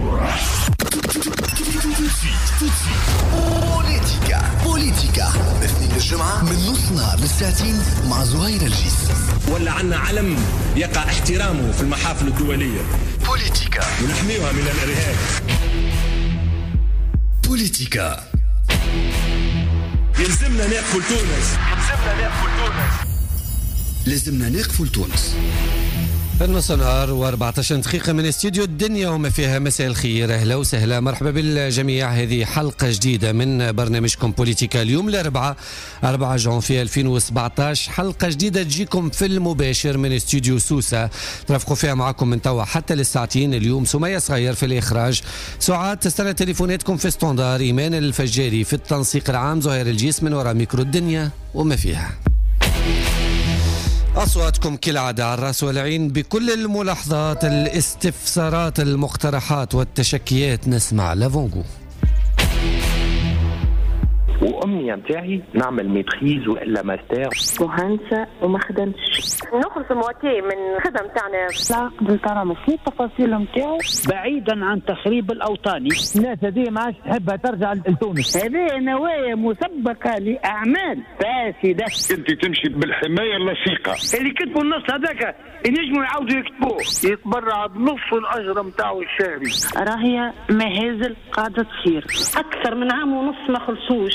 بوليتيكا اثنين الجمعة من نص نهار للساعتين مع زهير الجيس. ولا عنا علم يقع احترامه في المحافل الدولية. بوليتيكا ونحميها من الإرهاب. بوليتيكا. يلزمنا نقفل تونس. لازمنا نقفل تونس. في النص نهار و14 دقيقة من استديو الدنيا وما فيها. مساء الخير، أهلا وسهلا، مرحبا بالجميع. هذه حلقة جديدة من برنامجكم بوليتيكا اليوم الأربعاء 4 جانفي 2017. حلقة جديدة تجيكم في المباشر من استديو سوسة، ترافقوا فيها معكم من توا حتى للساعتين. اليوم سمية صغير في الإخراج، سعاد تستنى تليفوناتكم في ستوندار، إيمان الفجاري في التنسيق العام، زهير الجيس من وراء ميكرو الدنيا وما فيها. أصواتكم كالعادة على الرأس والعين بكل الملاحظات، الاستفسارات، المقترحات والتشكيات. نسمع لافونغو. وأمنية متاعي نعمل ميتريز وإلا ماستر. مهندسة وما خدمتش، نخلص المواتي من الخدم تاعنا. العقد الكرامة في التفاصيل متاعو بعيدا عن تخريب الأوطاني. الناس هذه ما عادش تحبها ترجع لتونس. هذه نوايا مسبقة لأعمال فاسدة. انت تمشي بالحماية اللصيقة. اللي كتبوا النص هذاك ينجموا يعاودوا يكتبوه، يتبرع بنص الأجر متاعو الشهري. راهي مهازل قاعدة تصير أكثر من عام ونص ما خلصوش.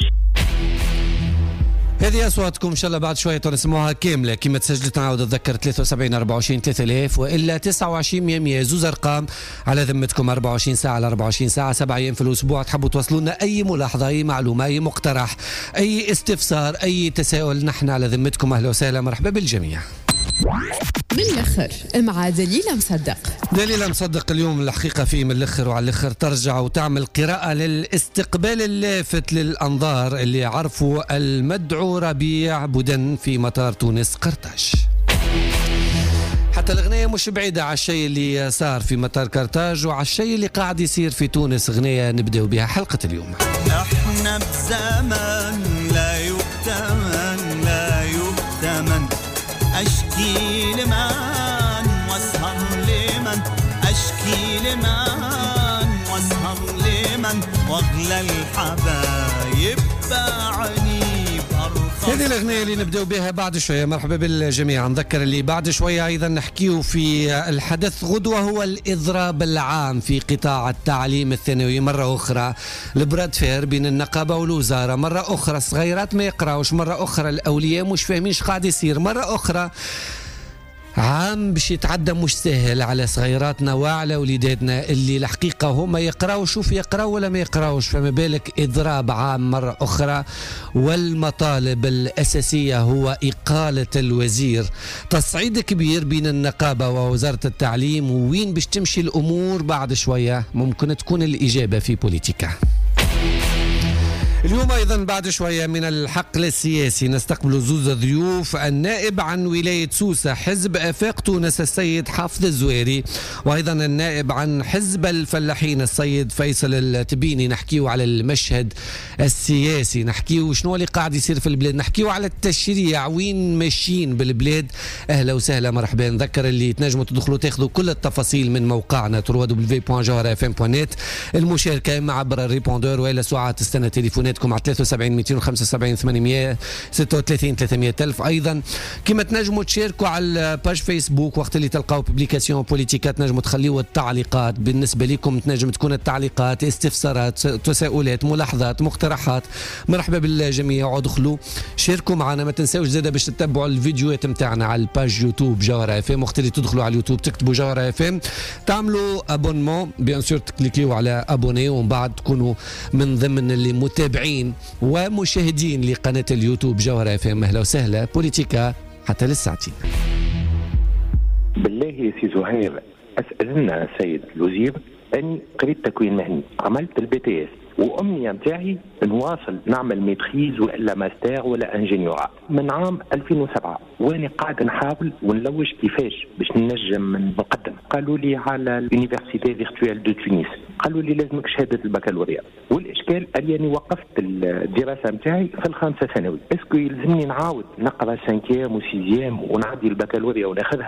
هذه أصواتكم إن شاء الله بعد شوية نسمعوها كاملة كما تسجلت. نعاود أتذكر 73 24 3000 وإلا 29 100 زوز أرقام على ذمتكم. 24 ساعة على 24 ساعة 7 أيام في الأسبوع. تحبوا توصلونا أي ملاحظة، أي معلومة، أي مقترح، أي استفسار، أي تساؤل، نحن على ذمتكم. أهلا وسهلا، مرحبا بالجميع. بالأخر مع دليل مصدق. دليل مصدق اليوم الحقيقة فيه من الأخر وعلى الأخر ترجع وتعمل قراءة للاستقبال اللافت للأنظار اللي عرفوا المدعو ربيع بودن في مطار تونس قرطاج. حتى الغنية مش بعيدة على الشيء اللي صار في مطار قرطاج وعلى الشيء اللي قاعد يصير في تونس. غنية نبدأ بها حلقة اليوم. احنا بزمن لا يؤتمن لا يؤتمن، أشكي لمن واسهر لمن، أشكي لمن واسهر لمن، واغلى الحبايب باعني بأرخص. هذه الأغنية اللي نبدأ بها بعد شوية. مرحبا بالجميع. نذكر اللي بعد شوية أيضا نحكيه في الحدث غدوة، هو الإضراب العام في قطاع التعليم الثانوي. مرة أخرى البراد فير بين النقابة والوزارة، مرة أخرى الصغيرات ما يقراوش، مرة أخرى الأولياء مش فاهمين ايش قاعد يصير، مرة أخرى عام باش يتعدى مش سهل على صغيراتنا وعلى وليداتنا اللي الحقيقة هم يقراوا. شوف يقراوا ولا ما يقراوش، فما بالك إضراب عام مرة أخرى. والمطالب الأساسية هو إقالة الوزير. تصعيد كبير بين النقابة ووزارة التعليم، وين باش تمشي الأمور بعد شوية ممكن تكون الإجابة في بوليتيكا. اليوم أيضا بعد شوية من الحقل السياسي نستقبل زوز ضيوف. النائب عن ولاية سوسة حزب آفاق تونس السيد حافظ الزويري، وأيضا النائب عن حزب الفلاحين السيد فيصل التبيني. نحكيه على المشهد السياسي، نحكيه شنو اللي قاعد يصير في البلاد، نحكيه على التشريع وين ماشيين بالبلاد. أهلا وسهلا، مرحبا. نذكر اللي تنجموا تدخلوا تاخذوا كل التفاصيل من موقعنا www.jawharafm.net. المشاركة إما عبر الريبوندور وإلا ساعة تستنى تليفوناتكم على 73 275 836 300 ألف. أيضا كما تنجموا تشاركوا على الباج فيسبوك وقت اللي تلقاو بوبليكاسيون بوليتيكا، تنجموا تخليوا التعليقات. بالنسبة لكم تنجم تكون التعليقات استفسارات، تساؤلات، ملاحظات، مقترحات. مرحبا بالجميع ودخلوا شاركوا معنا. ما تنساوش زاده باش تتبعوا الفيديوهات متاعنا على الباج يوتيوب جوهر اف ام. وقت اللي تدخلوا على اليوتيوب تكتبوا جوهر اف ام، تعملوا ابونمون بيان سور، تكليكيوا على ابوني، ومن بعد تكونوا من ضمن اللي متابعين ومشاهدين لقناة اليوتيوب جوهر اف ام. اهلا وسهلا. بوليتيكا حتى للساعتين. بالله يا سي زهير، أسألنا سيد الوزير. أني قريت تكوين مهني، عملت البي تي اس، وأمنية متاعي نواصل نعمل ميتريز وإلا ماستر ولا انجينيورا من عام 2007، وأنا قاعد نحاول ونلوج كيفاش باش ننجم نقدم. قالوا لي على اليونيفرسيتي فيرتوال دو تونس، قالوا لي لازمك شهادة البكالوريا. والإشكال أني وقفت الدراسة متاعي في الخامسة ثانوي. اسكو يلزمني نعاود نقرأ 5 و 6 ونعدي البكالوريا وناخذها،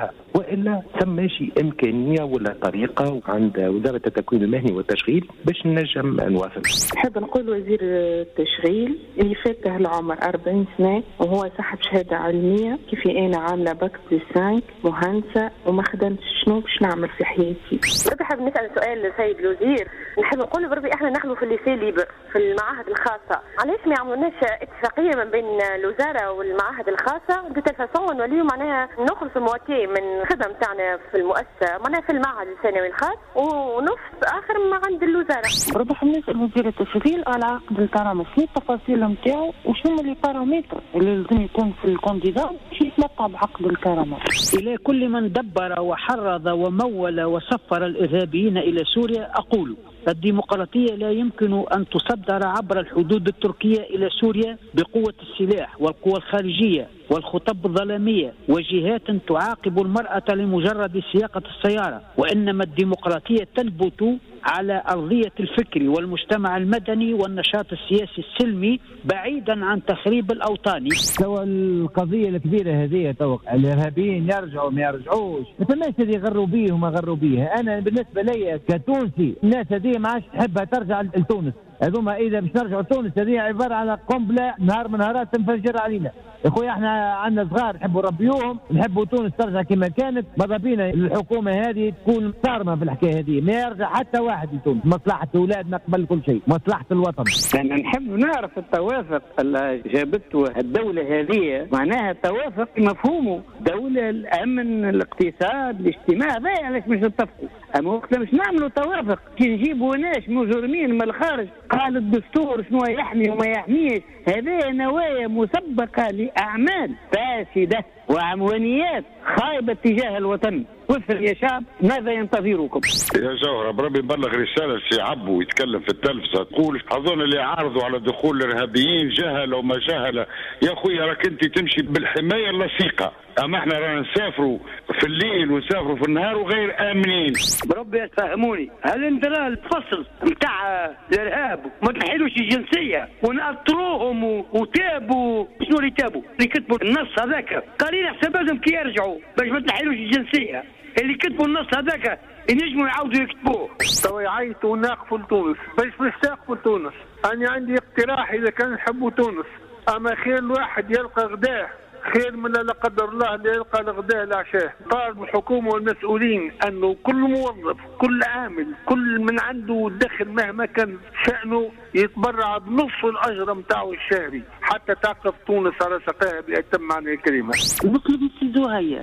والا ثم شي امكانيه ولا طريقه عند وزاره التكوين المهني والتشغيل باش نجم نواصل؟ نحب نقول وزير التشغيل اللي فاته العمر 40 سنه وهو صاحب شهاده علميه كيفي انا عامله باك بلس 5 مهندسه وما خدمتش، شنو باش نعمل في حياتي؟ بربي حاب نسال سؤال للسيد الوزير. نحب نقول بربي احنا نحن في الليسي ليبر في المعاهد الخاصه، علاش ما يعملوناش اتفاقيه ما بين الوزاره والمعاهد الخاصه بتلفزيون نوليو معناها نخلص مواتي من الخدم تاعنا في المؤسسه معناها في المعهد الثانوي الخاص ونص اخر ما عند الوزاره. بربي حاب نسال وزير التشغيل على عقد الكرامه، شنو التفاصيل نتاعو وشنو لي بارامتر اللي لازم يكون في الكانديدا باش يتلقى بعقد الكرامه؟ إلى كل من دبر وحرض ومول وسفر الإرهابيين إلى سوريا أقول: الديمقراطية لا يمكن أن تصدر عبر الحدود التركية إلى سوريا بقوة السلاح والقوى الخارجية والخطب الظلامية وجهات تعاقب المرأة لمجرد سياقة السيارة، وإنما الديمقراطية تنبت على أرضية الفكر والمجتمع المدني والنشاط السياسي السلمي بعيدا عن تخريب الأوطان. سواء القضية الكبيرة هذه الإرهابيين يرجعوا ما يرجعوش، ما ثماش اللي يغروا بيه وما غروا بيه. أنا بالنسبة لي كتونسي الناس هذه ما عادش تحبها ترجع لتونس. هذوما إذا باش نرجعوا تونس هذه عبارة على قنبلة نهار من نهارات تنفجر علينا. يا خويا احنا عندنا صغار نحبوا نربيوهم، نحبوا تونس ترجع كما كانت. ماذا بينا الحكومه هذه تكون صارمه في الحكايه هذه، ما يرجع حتى واحد لتونس. مصلحه اولادنا قبل كل شيء، مصلحه الوطن. انا نحب نعرف التوافق اللي جابته الدوله هذه، معناها توافق مفهومه دوله الامن الاقتصاد الاجتماع، هذا علاش مش نتفقوا. اما وقت مش نعملوا توافق كي نجيبوا ناس مجرمين من الخارج قال الدستور شنو يحمي وما يحميش، هذه نوايا مسبقه لاعمال فاسده وعموانيات خايبه تجاه الوطن. وفر يا شعب ماذا ينتظركم؟ يا جوهره بربي بلغ رساله سي عبو يتكلم في التلفزه تقول اظن اللي عارضوا على دخول الارهابيين جهل وما جهل. يا خويا راك انت تمشي بالحمايه اللصيقه، اما احنا رانا نسافروا في الليل ونسافروا في النهار وغير امنين. بربي تفهموني، هل انت الفصل نتاع الارهاب ما تحيلوش الجنسيه ونأطروهم وتابوا؟ شنو اللي تابوا؟ اللي كتبوا النص هذاك قالين حساباتهم كي يرجعوا باش ما تحيلوش الجنسيه. اللي كتبوا النص هذاك ينجموا يعاودوا يكتبوه. تو يعيطوا ناقفوا لتونس، باش نستاقفوا لتونس. انا عندي اقتراح اذا كان نحبوا تونس، اما خير الواحد يلقى غداه خير من لا قدر الله اللي يلقى الغداء العشاء. طالب الحكومه والمسؤولين انه كل موظف كل عامل كل من عنده دخل مهما كان شأنه يتبرع بنصف الاجر نتاعو الشهري حتى تعقف تونس على ساقها بأتم معنى الكلمه. نطلب السي زهير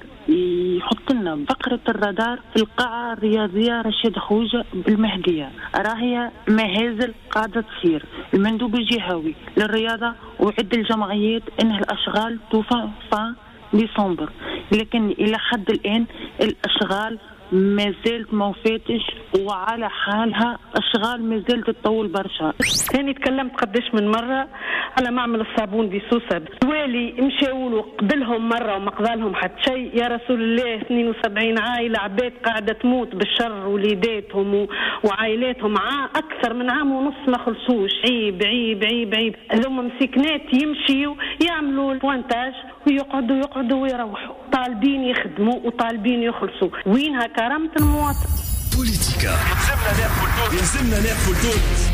يحط لنا فقره الرادار في القاعه الرياضيه رشيد خوجه بالمهديه، راهي مهازل قاعده تصير. المندوب الجهوي للرياضه وعد الجمعيات انها الاشغال توفى في ديسمبر، لكن الى حد الان الاشغال ما زالت ما وفاتش وعلى حالها، اشغال ما زالت تطول برشا. ثاني تكلمت قداش من مره على معمل الصابون في سوسه، والي مشاو له قبلهم مره وما قضالهم حتى شيء. يا رسول الله 72 عائله عباد قاعده تموت بالشر، وليداتهم وعائلاتهم اكثر من عام ونص ما خلصوش. عيب عيب عيب عيب. هذوما مسكنات يمشيوا يعملوا البوانتاج ويقعدوا ويروحوا، طالبين يخدموا وطالبين يخلصوا. وينها كرامة المواطن؟ بوليتيكا. لازمنا نقفل تونس.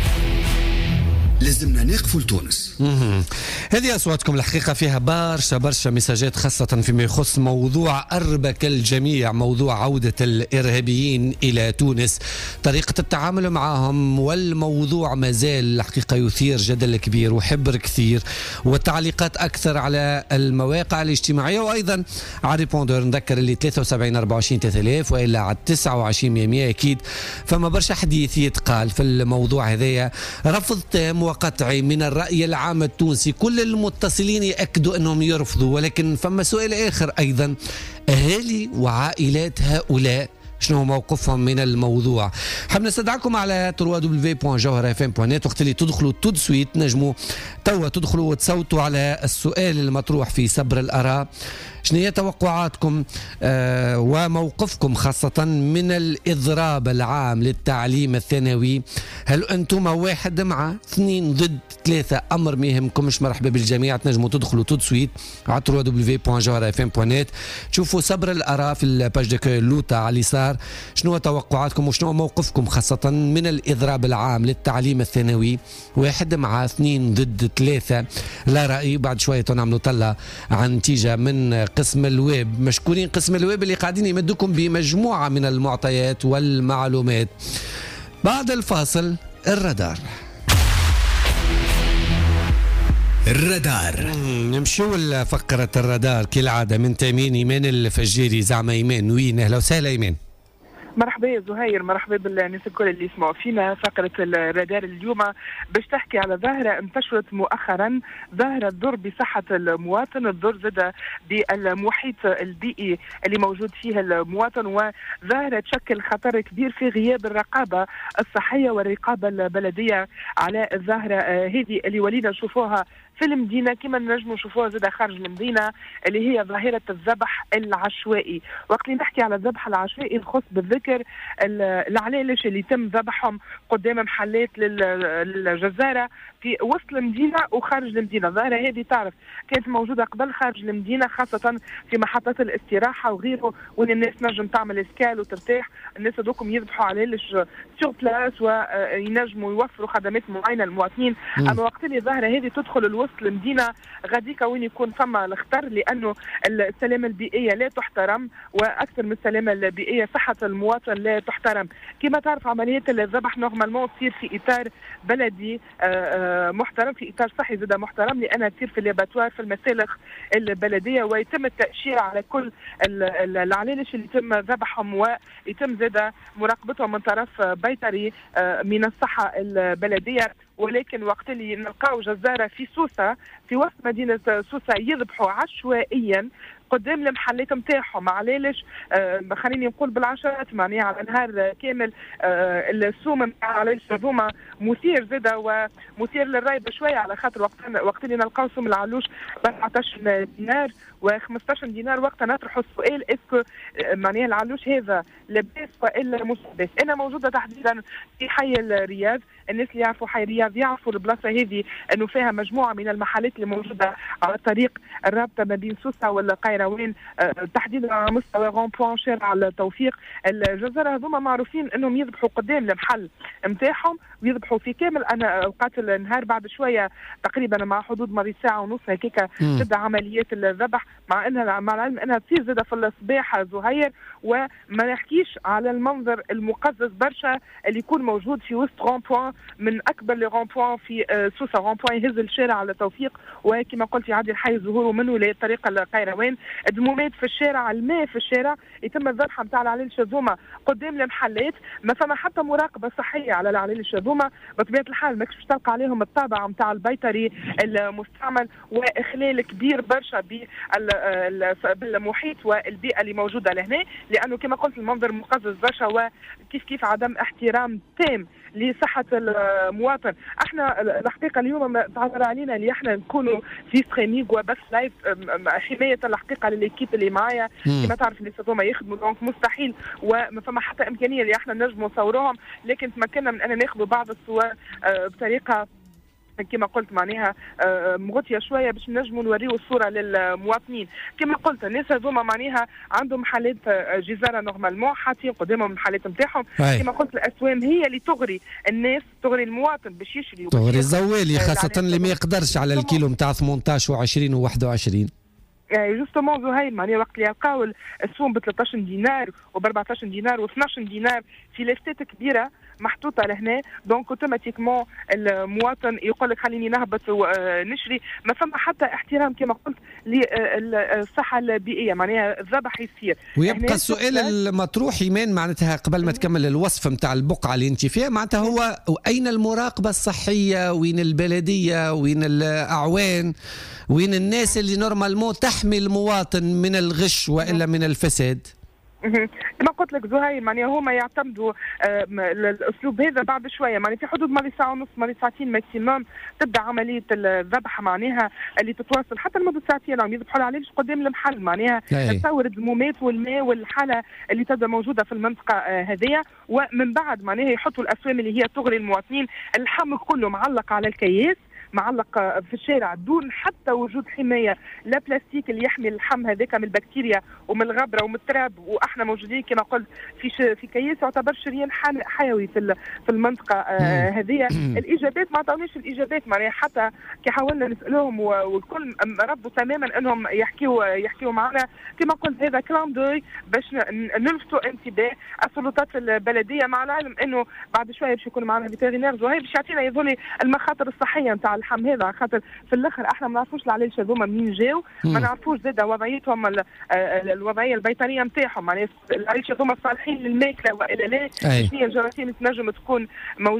لازمنا نقفل تونس. هذه أصواتكم الحقيقة فيها برشا مساجات، خاصة فيما يخص موضوع أربك الجميع، موضوع عودة الإرهابيين إلى تونس، طريقة التعامل معهم، والموضوع ما زال الحقيقة يثير جدل كبير وحبر كثير والتعليقات أكثر على المواقع الاجتماعية وأيضا على ريبوندر. نذكر اللي 73 24 3000 وإلا على 29 100 أكيد فما برشا حديث يتقال في الموضوع هذايا. رفض تام وقطعي من الرأي العام التونسي، كل المتصلين يأكدوا أنهم يرفضوا، ولكن فما سؤال آخر أيضا، أهالي وعائلات هؤلاء شنو موقفهم من الموضوع؟ حاب نستدعكم على www.jawharfm.net. وقت اللي تدخلوا تود سويت نجموا توا تدخلوا وتصوتوا على السؤال المطروح في سبر الآراء. شنو هي توقعاتكم وموقفكم خاصة من الإضراب العام للتعليم الثانوي؟ هل أنتم 1 مع 2 ضد 3 أمر ما يهمكمش؟ مرحبا بالجميع، تنجموا تدخلوا تدسويت على www.jawhara.fm.net تشوفوا صبر الآراء في الباج ديك لوتا على اليسار. شنو توقعاتكم وشنو موقفكم خاصة من الإضراب العام للتعليم الثانوي؟ 1 مع 2 ضد 3 لا رأي. بعد شوية نعملوا طلة عن نتيجة من قسم الويب. مشكورين قسم الويب اللي قاعدين يمدكم بمجموعة من المعطيات والمعلومات. بعد الفاصل الرادار. نمشيو لفقرة الرادار كالعادة من تامين إيمان الفجيري. زعما إيمان وين؟ أهلا وسهلا إيمان. مرحبا يا زهير، مرحبا بالناس الكل اللي يسمعوا فينا. فقرة الرادار اليوم باش تحكي على ظاهرة انتشرت مؤخرا، ظاهرة تضر بصحة المواطن، تضر زادة بالمحيط البيئي اللي موجود فيه المواطن، وظاهرة تشكل خطر كبير في غياب الرقابة الصحية والرقابة البلدية على الظاهرة هذه اللي ولينا نشوفوها في المدينة كما نجموا نشوفوها زادة خارج المدينة، اللي هي ظاهرة الذبح العشوائي. وقت اللي نحكي على الذبح العشوائي نخص بالذكر العلالش اللي تم ذبحهم قدام محلات للجزارة في وسط المدينة وخارج المدينة. الظاهرة هذه تعرف كانت موجودة قبل خارج المدينة، خاصة في محطات الاستراحة وغيره، وين الناس نجم تعمل اسكال وترتاح. الناس هذوكم يذبحوا علالش سور بلاس وينجموا يوفروا خدمات معينة للمواطنين. أما وقت اللي الظاهرة هذه تدخل وسط المدينة غاديكا وين يكون فما الخطر، لأنه السلامة البيئية لا تحترم، وأكثر من السلامة البيئية صحة المواطن لا تحترم. كما تعرف عمليات الذبح نورمالمون تصير في إطار بلدي محترم، في إطار صحي زادة محترم، لأنها تصير في اللاباتوار في المسالخ البلدية، ويتم التأشير على كل العلالش اللي يتم ذبحهم، ويتم زادة مراقبتهم من طرف بيطري من الصحة البلدية. ولكن وقت اللي نلقاو جزارة في سوسة في وسط مدينة سوسة يذبحوا عشوائيا قدام المحلات نتاعهم علالش خليني نقول بالعشرات، معناها على نهار كامل. السوم نتاع علالش هذوما مثير زاده ومثير للريب شويه، على خاطر وقت اللي نلقاو سوم العلوش ب 14 دينار و15 دينار. وقتها نطرحوا السؤال اسكو معناها العلوش هذا لاباس والا مش لاباس. انا موجوده تحديدا في حي الرياض، الناس اللي يعرفوا حي الرياض يعرفوا البلاصه هذه انه فيها مجموعه من المحلات اللي موجوده على الطريق الرابطه ما بين سوسه والقيروان، تحديدا على مستوى رون بوان شارع التوفيق. الجزاره هذوما معروفين انهم يذبحوا قدام المحل نتاعهم، ويذبحوا في كامل اوقات النهار. بعد شويه تقريبا مع حدود ماضي ساعه ونص هكاك تبدا عمليات الذبح، مع العلم انها تصير زاده في الصباح زهير. وما نحكيش على المنظر المقزز برشا اللي يكون موجود في وسط رون بوان، من اكبر لي رون بوان في سوسه. رون بوان يهز الشارع على التوفيق، وكما قلت يعدي الحي ظهوره منه لطريق القيروان. دمومات في الشارع، الماء في الشارع، يتم الذبح نتاع العلالش هذوما قدام المحلات. ما فما حتى مراقبه صحيه على العلالش هذوما، بطبيعه الحال ماكش باش تلقى عليهم الطابع نتاع البيطري المستعمل، واخلال كبير برشا بالمحيط والبيئه اللي موجوده لهنا، لانه كما قلت المنظر مقزز برشا، وكيف عدم احترام تام لصحة المواطن. احنا الحقيقة اليوم تعذر علينا اللي احنا نكونوا في ستريمينغ وبث لايف حماية الحقيقة للإكيب اللي معايا. كما تعرف اللي هما يخدموا دونك مستحيل وما فما حتى إمكانية اللي احنا نجموا نصوروهم، لكن تمكنا من أن ناخذوا بعض الصور بطريقة كما قلت معناها مغطيه شويه باش نجموا نوريو الصوره للمواطنين. كما قلت الناس هذوما معناها عندهم محلات جزاره نورمالمون حاطين قدامهم المحلات نتاعهم. كما قلت الاسوام هي اللي تغري الناس، تغري المواطن باش يشري، تغري الزوالي خاصه اللي ما يقدرش على الكيلو نتاع 18 و20 و21. جوستومون زهير معناها وقت اللي يلقاو السوم ب 13 دينار وب 14 دينار و12 دينار في لافتات كبيره محطوطه لهنا، دونك اوتوماتيكمون المواطن يقول لك خليني نهبط ونشري. ما فما حتى احترام كما قلت للصحه البيئيه، معناها الذبح يصير. ويبقى السؤال المطروح ايمان معناتها قبل ما تكمل الوصف نتاع البقعه اللي انت فيها، معناتها هو اين المراقبه الصحيه؟ وين البلديه؟ وين الاعوان؟ وين الناس اللي نورمالمون تحمي المواطن من الغش والا من الفساد؟ كما قلت لك زهير معناها هما يعتمدوا الاسلوب هذا بعد شويه معناها في حدود مالي ساعه ونص مالي ساعتين ماكسيموم تبدا عمليه الذبح معناها اللي تتواصل حتى لمده ساعتين راهم يذبحوا العليش قدام المحل معناها تصور الدمومات والماء والحاله اللي تبدا موجوده في المنطقه هذه ومن بعد معناها يحطوا الاسوام اللي هي تغري المواطنين. اللحم كله معلق على الكياس معلق في الشارع دون حتى وجود حمايه لا بلاستيك اللي يحمي اللحم هذاك من البكتيريا ومن الغبره ومن التراب. واحنا موجودين كما قلت في كياس يعتبر شريان حيوي في المنطقه هذه. الاجابات ما عطاونيش الاجابات معناها حتى كي حاولنا نسالوهم والكل ردوا تماما انهم يحكيوا معنا. كما قلت هذا كلام دوي باش نلفتوا انتباه السلطات البلديه مع العلم انه بعد شويه باش يكون معنا فيترينير زهير باش يعطينا يظل المخاطر الصحيه نتاع اللحم هذا خاطر في الاخر احنا ما نعرفوش العلايش هذوما منين جاو ما نعرفوش زاده وضعيتهم الوضعيه البيطريه نتاعهم معناها العلايش هذوما صالحين للماكله والا لا شنو هي الجراثيم تنجم تكون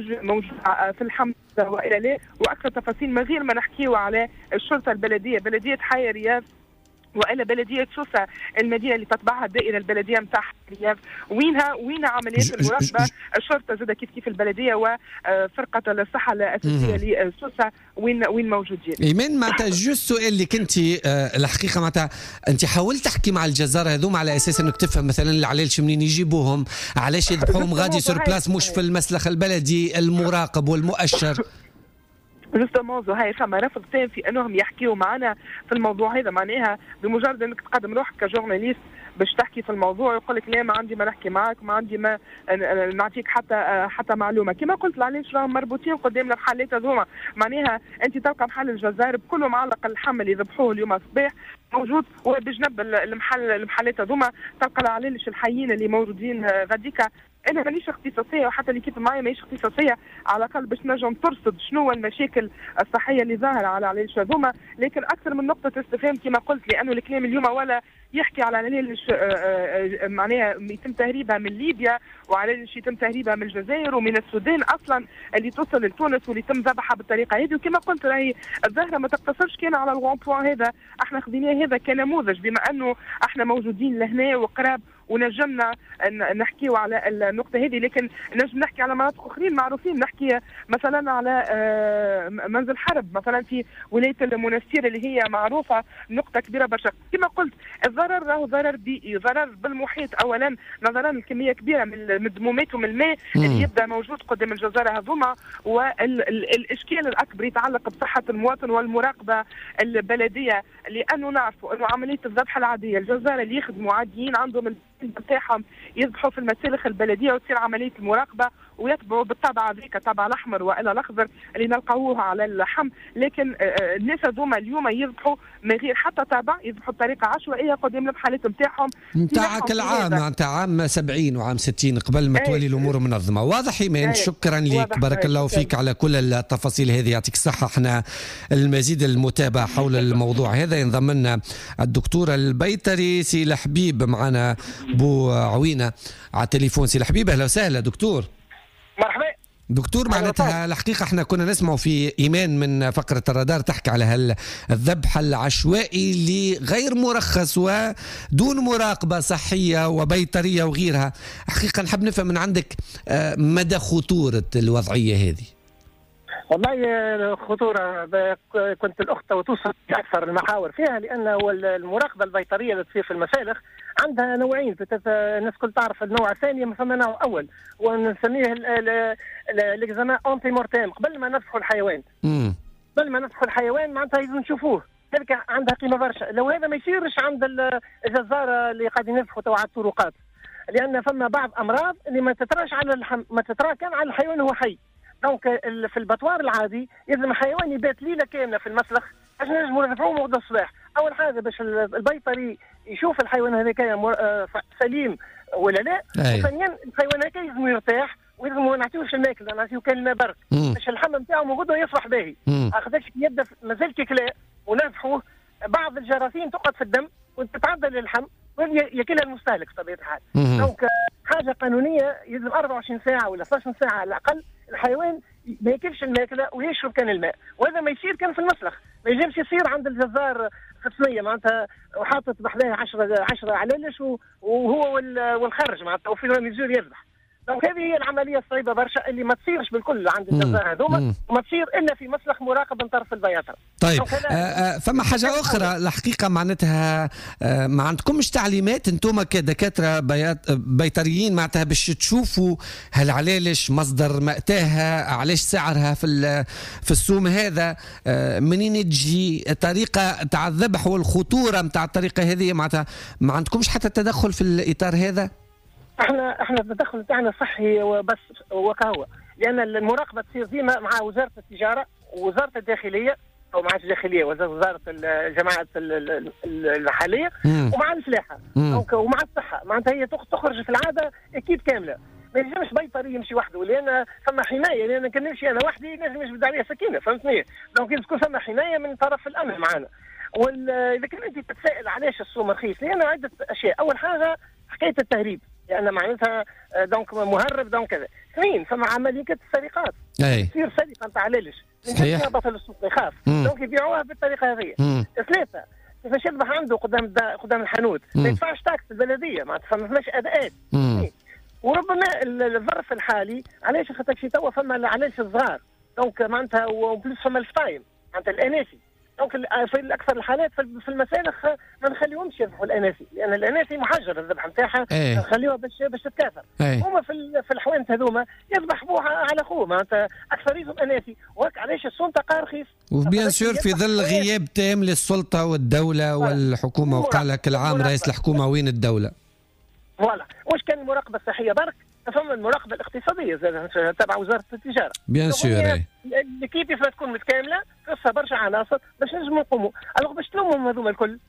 موجوده في اللحم والا لا. واكثر تفاصيل من غير ما نحكيو على الشرطه البلديه بلديه حي رياض والا بلديه سوسه المدينه اللي تتبعها الدائره البلديه نتاع رياض وينها عمليات المراقبه. الشرطه زاد كيف البلديه وفرقه الصحه الاساسيه لسوسه وين موجودين. ايمان معناتها جوست سؤال لك انت الحقيقه معناتها انت حاولت تحكي مع الجزار هذوما على اساس انك تفهم مثلا العلالش منين يجيبوهم علاش يذبحوهم غادي سور بلاس مش في المسلخ البلدي المراقب والمؤشر. جوستومون زهير فما رفض تام في انهم يحكيوا معنا في الموضوع هذا معناها بمجرد انك تقدم روحك كجورناليست باش تحكي في الموضوع يقول لك لا ما عندي ما نحكي معك ما عندي ما نعطيك حتى معلومه. كما قلت العلاش راهم مربوطين قدام المحلات هذوما معناها انت تلقى محل الجزائر بكله معلق اللحم اللي ذبحوه اليوم الصباح موجود وبجنب المحلات هذوما تلقى العلالش الحيين اللي موجودين غاديكا. انا مانيش اختصاصيه وحتى اللي كيف معايا ماهيش اختصاصيه على الاقل باش نجم ترصد شنو المشاكل الصحيه اللي ظاهره على العلايش هذوما لكن اكثر من نقطه استفهام كما قلت لانه الكلام اليوم ولا يحكي على علايش معناها يتم تهريبها من ليبيا وعلايش يتم تهريبها من الجزائر ومن السودان اصلا اللي توصل لتونس واللي يتم ذبحها بالطريقه هذه. وكما قلت راهي الظاهره ما تقتصرش كان على الغون بوان هذا احنا خذيناه هذا كنموذج بما انه احنا موجودين لهنا وقراب ونجمنا نحكيو على النقطة هذه لكن نجم نحكي على مناطق أخرين معروفين نحكي مثلا على منزل حرب مثلا في ولاية المنستير اللي هي معروفة نقطة كبيرة برشا. كما قلت الضرر راهو ضرر بيئي ضرر بالمحيط أولا نظرا لكمية كبيرة من الدمومات ومن الماء اللي يبدأ موجود قدام الجزارة هذوما والإشكال الأكبر يتعلق بصحة المواطن والمراقبة البلدية لأنه نعرفوا أنه عملية الذبح العادية الجزارة اللي يخدموا عاديين عندهم بتاعهم يذبحوا في المسالخ البلديه وتصير عمليه المراقبه ويتبعوا بالطبع هذيك الطبع الاحمر والا الاخضر اللي نلقاوه على اللحم. لكن الناس هذوما اليوم يذبحوا من غير حتى طبع يذبحوا بطريقه عشوائيه قدام المحلات نتاعهم. نتاعك العام نتاع عام 70 وعام 60 قبل ما تولي الامور منظمه. واضح ايمان شكرا لك بارك الله فيك على كل التفاصيل هذه يعطيك الصحه. احنا المزيد المتابعه حول الموضوع هذا ينضم لنا الدكتور البيطري سي الحبيب معنا بو عوينه على التليفون. سي الحبيب اهلا وسهلا دكتور. مرحبا دكتور. معناتها الحقيقة احنا كنا نسمع في إيمان من فقرة الرادار تحكي على الذبح العشوائي اللي غير مرخص ودون مراقبة صحية وبيطرية وغيرها. حقيقة نحب نفهم من عندك مدى خطورة الوضعية هذه. والله خطورة كنت الأخت وتوصل أكثر المحاور فيها لأن المراقبة البيطرية اللي تصير في المسالخ عندها نوعين. الناس كل تعرف النوع الثاني مثلا نوع أول ونسميه الإكزامان أنتي مورتيم قبل ما نذبحوا الحيوان. قبل ما نذبحوا الحيوان معناتها لازم نشوفوه ذلك عندها قيمة برشا. لو هذا ما يصيرش عند الجزارة اللي قاعدين يذبحوا توا على الطرقات لأن فما بعض أمراض اللي ما تتراش على اللحم ما تترا كان على الحيوان هو حي. دونك في البطوار العادي لازم الحيوان يبات ليله كامله في المسلخ باش نجموا نذبحوه وغدا الصباح. اول حاجه باش البيطري يشوف الحيوان هذاك سليم ولا لا. وثانيا الحيوان هذاك لازم يرتاح ولازم ما نعطيوش الماكله نعطيو كان الماء برد باش اللحم نتاعو غدا يصبح باهي. اخذش يبدا مازال كيكلا ونذبحوه بعض الجراثيم تقعد في الدم وتتعدى للحم ياكلها المستهلك بطبيعه الحال. دونك حاجه قانونيه يلزم 24 ساعه ولا 12 ساعه على الاقل الحيوان ما ياكلش الماكله ويشرب كان الماء. وهذا ما يصير كان في المسلخ ما يجمش يصير عند الجزار صينيه معناتها وحاطط بحذاه 10 علالش وهو والخرج معناتها وفي ميزور يذبح. دونك هذه هي العمليه الصعيبه برشا اللي ما تصيرش بالكل عند الجزائر هذوما وما تصير الا في مسلخ مراقب من طرف البياطه. طيب فما حاجه اخرى الحقيقه معناتها ما عندكمش تعليمات انتم كدكاتره بيطريين معناتها باش تشوفوا هل علالش مصدر مأتاها علاش سعرها في السوم هذا منين تجي طريقه تاع الذبح والخطوره نتاع الطريقه هذه معناتها ما عندكمش حتى تدخل في الاطار هذا؟ احنا التدخل تاعنا صحي وبس وكهو، لان المراقبه تصير ديما مع وزاره التجاره ووزاره الداخليه او مع الداخليه وزاره الجماعات المحليه ومع الفلاحه ومع الصحه معناتها هي تخرج في العاده اكيد كامله. ما ينجمش بيطري يمشي وحده لان ثم حمايه، لان كان نمشي انا وحدي نجم يجبد عليا سكينه فهمتني. دونك تكون ثم حمايه من طرف الامن معنا. واذا كان انت تتساءل علاش السوم رخيص، لان عده اشياء. اول حاجه حكايه التهريب، لان معناتها دونك مهرب دونك كذا. اثنين ثم عمليه السرقات، تصير سرقه نتاع علالش صحيح بطل السوق يخاف دونك يبيعوها بالطريقه هذه. ثلاثه كيفاش يذبح عنده قدام الحانوت ما يدفعش تاكس البلديه معناتها ما فماش اداءات. وربما الظرف الحالي علاش خاطر شي توا فما علاش الصغار دونك معناتها وبلس فما الفايم معناتها الاناسي. دونك في اكثر الحالات في المسالخ ما نخليهمش يذبحوا الاناسي، لان الاناسي محجر الذبح نتاعها نخليوها باش تتكاثر. هما في الحوانت هذوما يذبح بوها على خوه معناتها اكثريتهم اناسي، وهك علاش السوم تاع رخيص. وبيان سور في ظل غياب تام للسلطه والدوله والحكومه، وقال لك العام رئيس الحكومه وين الدوله؟ فوالا واش كان المراقبه الصحيه برك؟ فما المراقبه الاقتصاديه تبع وزاره التجاره. بيان سور الكيب يفرض تكون متكامله فيها برشا عناصر باش نجموا نقوموا. الوغ باش تلومهم هذوما الكل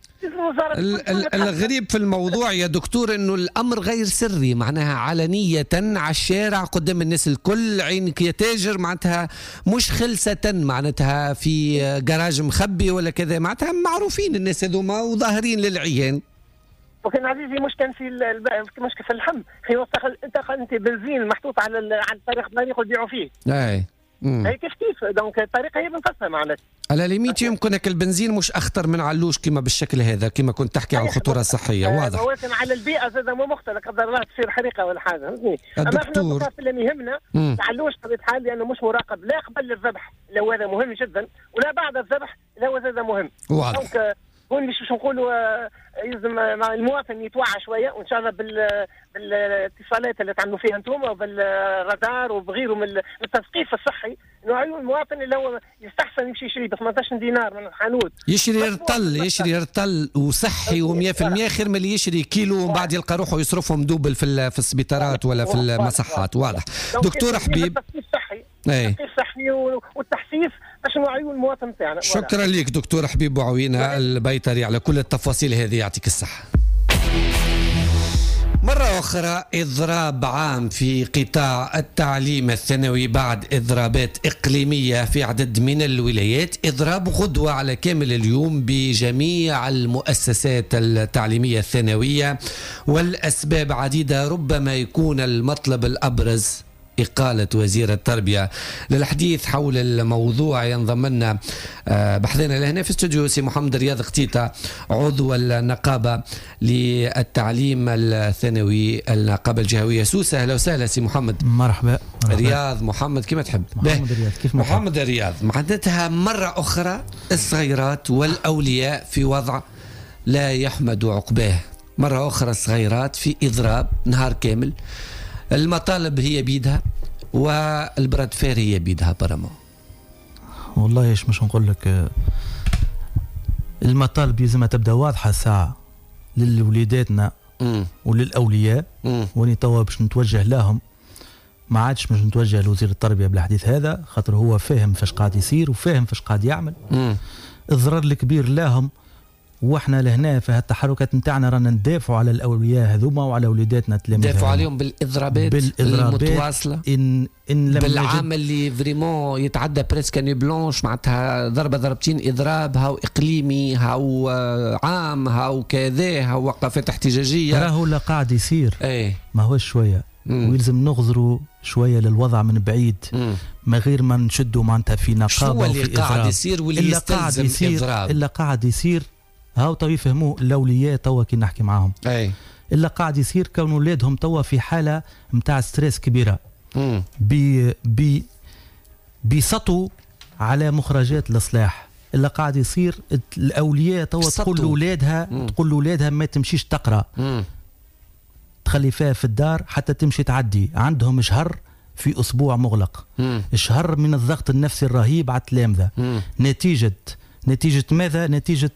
الغريب في الموضوع يا دكتور انه الامر غير سري، معناها علنيه على الشارع قدام الناس الكل، عينك يا تاجر معناتها مش خلسه معناتها في جراج مخبي ولا كذا، معناتها معروفين الناس هذوما وظاهرين للعيان. وكان عزيزي مش كان مش في اللحم انت بنزين محطوط على الطريق يبيعوا فيه. هي كيف دونك الطريقه هي بنقصها معناتها على ليميت يمكنك البنزين مش اخطر من علوش كما بالشكل هذا كما كنت تحكي على الخطوره الصحيه. واضح ولكن على البيئه زاد مو مختلف قدر الله تصير حريقه ولا حاجه فهمتني. اما احنا اللي يهمنا علوش بطبيعه الحال لانه مش مراقب لا قبل الذبح لو هذا مهم جدا ولا بعد الذبح لو هذا مهم. واضح. دونك هون باش نقولوا يلزم مع المواطن يتوعى شويه وان شاء الله بالاتصالات اللي تعملوا فيها انتم وبالرادار وبغيره من التثقيف الصحي انه المواطن اللي هو يستحسن يمشي يشري ب 18 دينار من الحانوت يشري رطل وصحي و100% خير من اللي يشري كيلو ومن بعد يلقى روحه يصرفهم دوبل في السبيطارات ولا في المصحات. واضح. دكتور حبيب التثقيف الصحي والتحسيس باش نوعيوا المواطن تاعنا. شكرا لك دكتور حبيب بوعوينة البيطري على كل التفاصيل هذه، يعطيك الصحة. مرة أخرى إضراب عام في قطاع التعليم الثانوي بعد إضرابات إقليمية في عدد من الولايات. إضراب غدوة على كامل اليوم بجميع المؤسسات التعليمية الثانوية، والأسباب عديدة، ربما يكون المطلب الأبرز إقالة وزير التربية. للحديث حول الموضوع ينضم لنا بحثنا لهنا في استوديو سي محمد رياض قتيطة، عضو النقابة للتعليم الثانوي النقابة الجهوية سوسة. أهلا وسهلا سي محمد. مرحبا. رياض محمد كما تحب. محمد رياض كيف محمد رياض. معناتها مرة أخرى الصغيرات والأولياء في وضع لا يحمد عقباه، مرة أخرى الصغيرات في إضراب نهار كامل، المطالب هي بيدها والبرادفير هي بيدها برمو. والله ايش مش نقول لك، المطالب لازم تبدا واضحه الساعه لوليداتنا وللاولياء، واني توا باش نتوجه لهم، ما عادش مش نتوجه لوزير التربيه بالحديث هذا، خاطر هو فاهم فاش قاعد يصير وفاهم فاش قاعد يعمل. الضرر الكبير لهم، واحنا لهنا في هالتحركات نتاعنا رانا ندافعوا على الاولياء هذوما وعلى وليداتنا التلاميذ، ندافعوا عليهم بالاضرابات المتواصله إن لم بالعام اللي فريمون يتعدى بريسك اني بلونش، معناتها ضربه ضربتين اضراب، هاو اقليمي هاو عام هاو كذا هاو وقفات احتجاجيه، راهو لا قاعد يصير. ما هوش شويه ويلزم نغزروا شويه للوضع من بعيد، ما غير ما نشدوا معناتها في نقابه شو اللي قاعد يصير واللي يستلزم اضراب الا قاعد يصير هاو تو يفهموه الاولياء توا كي نحكي معاهم. اي الا قاعد يصير كون اولادهم توا في حاله نتاع ستريس كبيره. بيسطوا على مخرجات الاصلاح. الا قاعد يصير الاولياء توا تقول لاولادها ما تمشيش تقرا. تخلي فيها في الدار حتى تمشي تعدي. عندهم شهر في اسبوع مغلق. شهر من الضغط النفسي الرهيب على التلامذه. نتيجه ماذا؟ نتيجه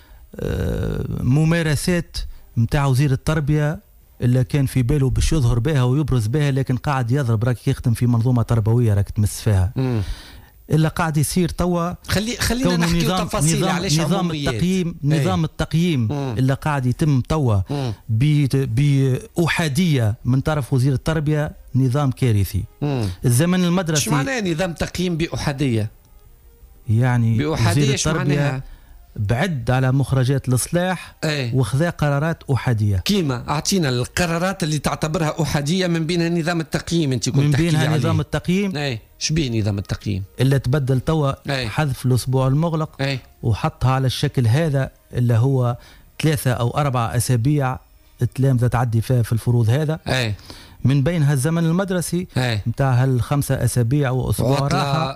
ممارسات متاع وزير التربيه اللي كان في باله باش يظهر بها ويبرز بها، لكن قاعد يضرب راك يخدم في منظومه تربويه راك تمس فيها. الا قاعد يصير توا خلينا نحكي تفاصيل علاش نظام التقييم اللي قاعد يتم توا بأحادية من طرف وزير التربيه نظام كارثي. الزمن المدرسي. شو معناه نظام تقييم بأحادية؟ يعني بأحادية شو معناها؟ بعد على مخرجات الإصلاح وخذا قرارات أحادية. كيما أعطينا القرارات اللي تعتبرها أحادية من بينها نظام التقييم. أنت كنت من تحكي بينها عليه. نظام التقييم. شبيه نظام التقييم اللي تبدل توا حذف الأسبوع المغلق وحطها على الشكل هذا اللي هو 3 أو 4 أسابيع التلامذة تعدي فيها في الفروض هذا. من بينها الزمن المدرسي متاع ال5 أسابيع وأسبوع راحة.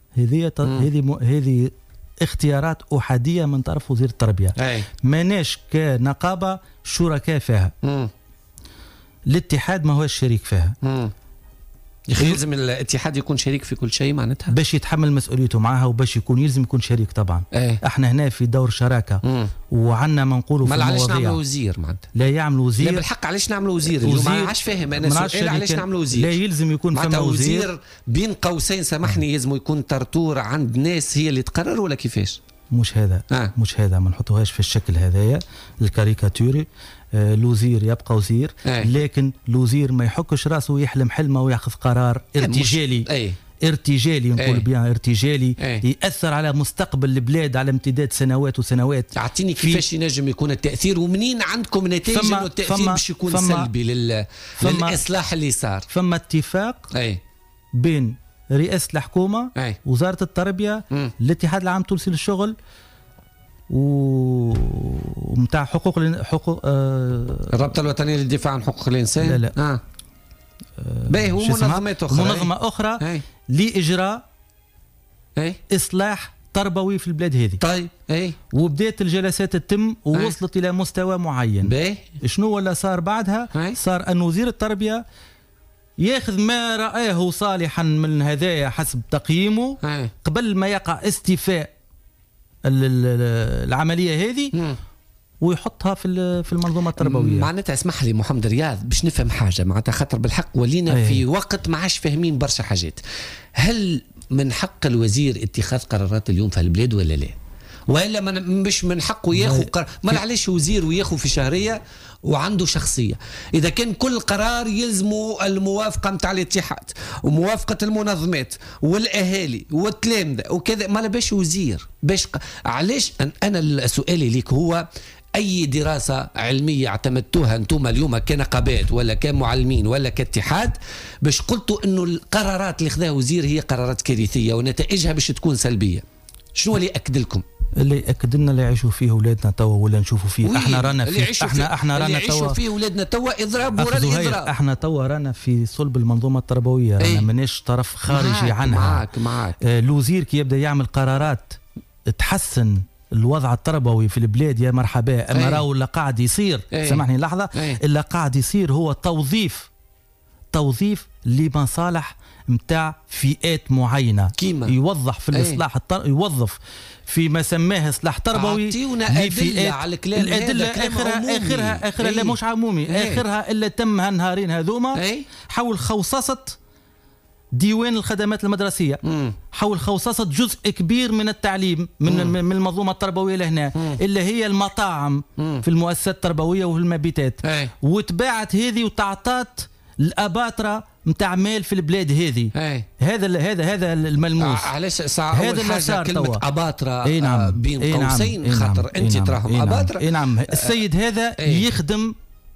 هذه اختيارات أحادية من طرف وزير التربية. ماناش كنقابة شركاء فيها. الاتحاد ما هو الشريك فيها. يلزم الاتحاد يكون شريك في كل شيء معناتها باش يتحمل مسؤوليته معها وباش يلزم يكون شريك طبعا. احنا هنا في دور شراكه وعندنا ما نقولوا في المواضيع. علاش نعملوا وزير معناتها؟ لا يعملوا وزير. لا بالحق علاش نعملوا وزير؟ اليوم ما عادش فاهم انا سؤال علاش نعملوا وزير. لا يلزم يكون فما وزير بين قوسين سامحني يلزم يكون ترتور عند ناس هي اللي تقرر ولا كيفاش؟ مش هذا مش هذا ما نحطوهاش في الشكل هذايا الكاريكاتوري. الوزير يبقى وزير لكن الوزير ما يحكش راسه ويحلم حلمه وياخذ قرار ارتجالي. ارتجالي نقول بيان ارتجالي يأثر على مستقبل البلاد على امتداد سنوات وسنوات. اعطيني كيفاش ينجم يكون التأثير ومنين عندكم نتائج انه التأثير باش يكون سلبي للإصلاح اللي صار؟ فما اتفاق بين رئاسة الحكومة وزارة التربية الاتحاد العام التونسي للشغل ومتاع حقوق الرابطة الوطنية للدفاع عن حقوق الإنسان. لا باهي ومنظمات أخرى. منظمة أخرى لإجراء إصلاح تربوي في البلاد هذه. طيب وبدأت الجلسات تتم ووصلت إلى مستوى معين. شنو ولا صار بعدها؟ صار أن وزير التربية ياخذ ما رآه صالحا من هدايا حسب تقييمه قبل ما يقع استيفاء العملية هذه ويحطها في المنظومة التربوية. معناتها اسمح لي محمد رياض باش نفهم حاجة معناتها خاطر بالحق ولينا في وقت ما عادش فاهمين برشا حاجات. هل من حق الوزير اتخاذ قرارات اليوم في البلاد ولا لا؟ ولا مش من حقه ياخذ قرار؟ ما علاش وزير وياخذ في شهرية وعنده شخصية؟ إذا كان كل قرار يلزمه الموافقة متاع الاتحاد وموافقة المنظمات والأهالي والتلامذة وكذا، ما باش وزير باش علاش؟ أنا سؤالي ليك هو أي دراسة علمية اعتمدتوها أنتم اليوم كنقابات ولا كمعلمين ولا كاتحاد باش قلتوا أنه القرارات اللي خذاها وزير هي قرارات كارثية ونتائجها باش تكون سلبية؟ شنو اللي أكد لكم؟ اللي ياكد لنا اللي يعيشوا فيه اولادنا توا ولا نشوفوا فيه. احنا رانا في احنا رانا توا فيه اولادنا توا اضراب ورا الاضراب. احنا توا رانا في صلب المنظومه التربويه. رانا ماناش طرف خارجي عنها. معاك. الوزير كي يبدا يعمل قرارات تحسن الوضع التربوي في البلاد يا مرحبا. اما راهو اللي قاعد يصير سامحني لحظه اللي قاعد يصير هو توظيف لمصالح متاع فئات معينه. كيما يوظف في الاصلاح يوظف في ما سماه اصلاح تربوي. اعطيونا ادله على الكلام. الادله اخرها لا مش عمومي. اخرها الا تم هالنهارين هذوما حول خوصصه ديوان الخدمات المدرسيه. حول خوصصه جزء كبير من التعليم من المنظومه التربويه لهنا اللي هي المطاعم في المؤسسات التربويه وفي المبيتات. وتباعت هذه وتعطات الاباطره متاع مال في البلاد هذه. هذا الملموس. علاش هذا اللي صار كلمه اباطره بين قوسين خاطر انت تراهم اباطره. نعم السيد هذا يخدم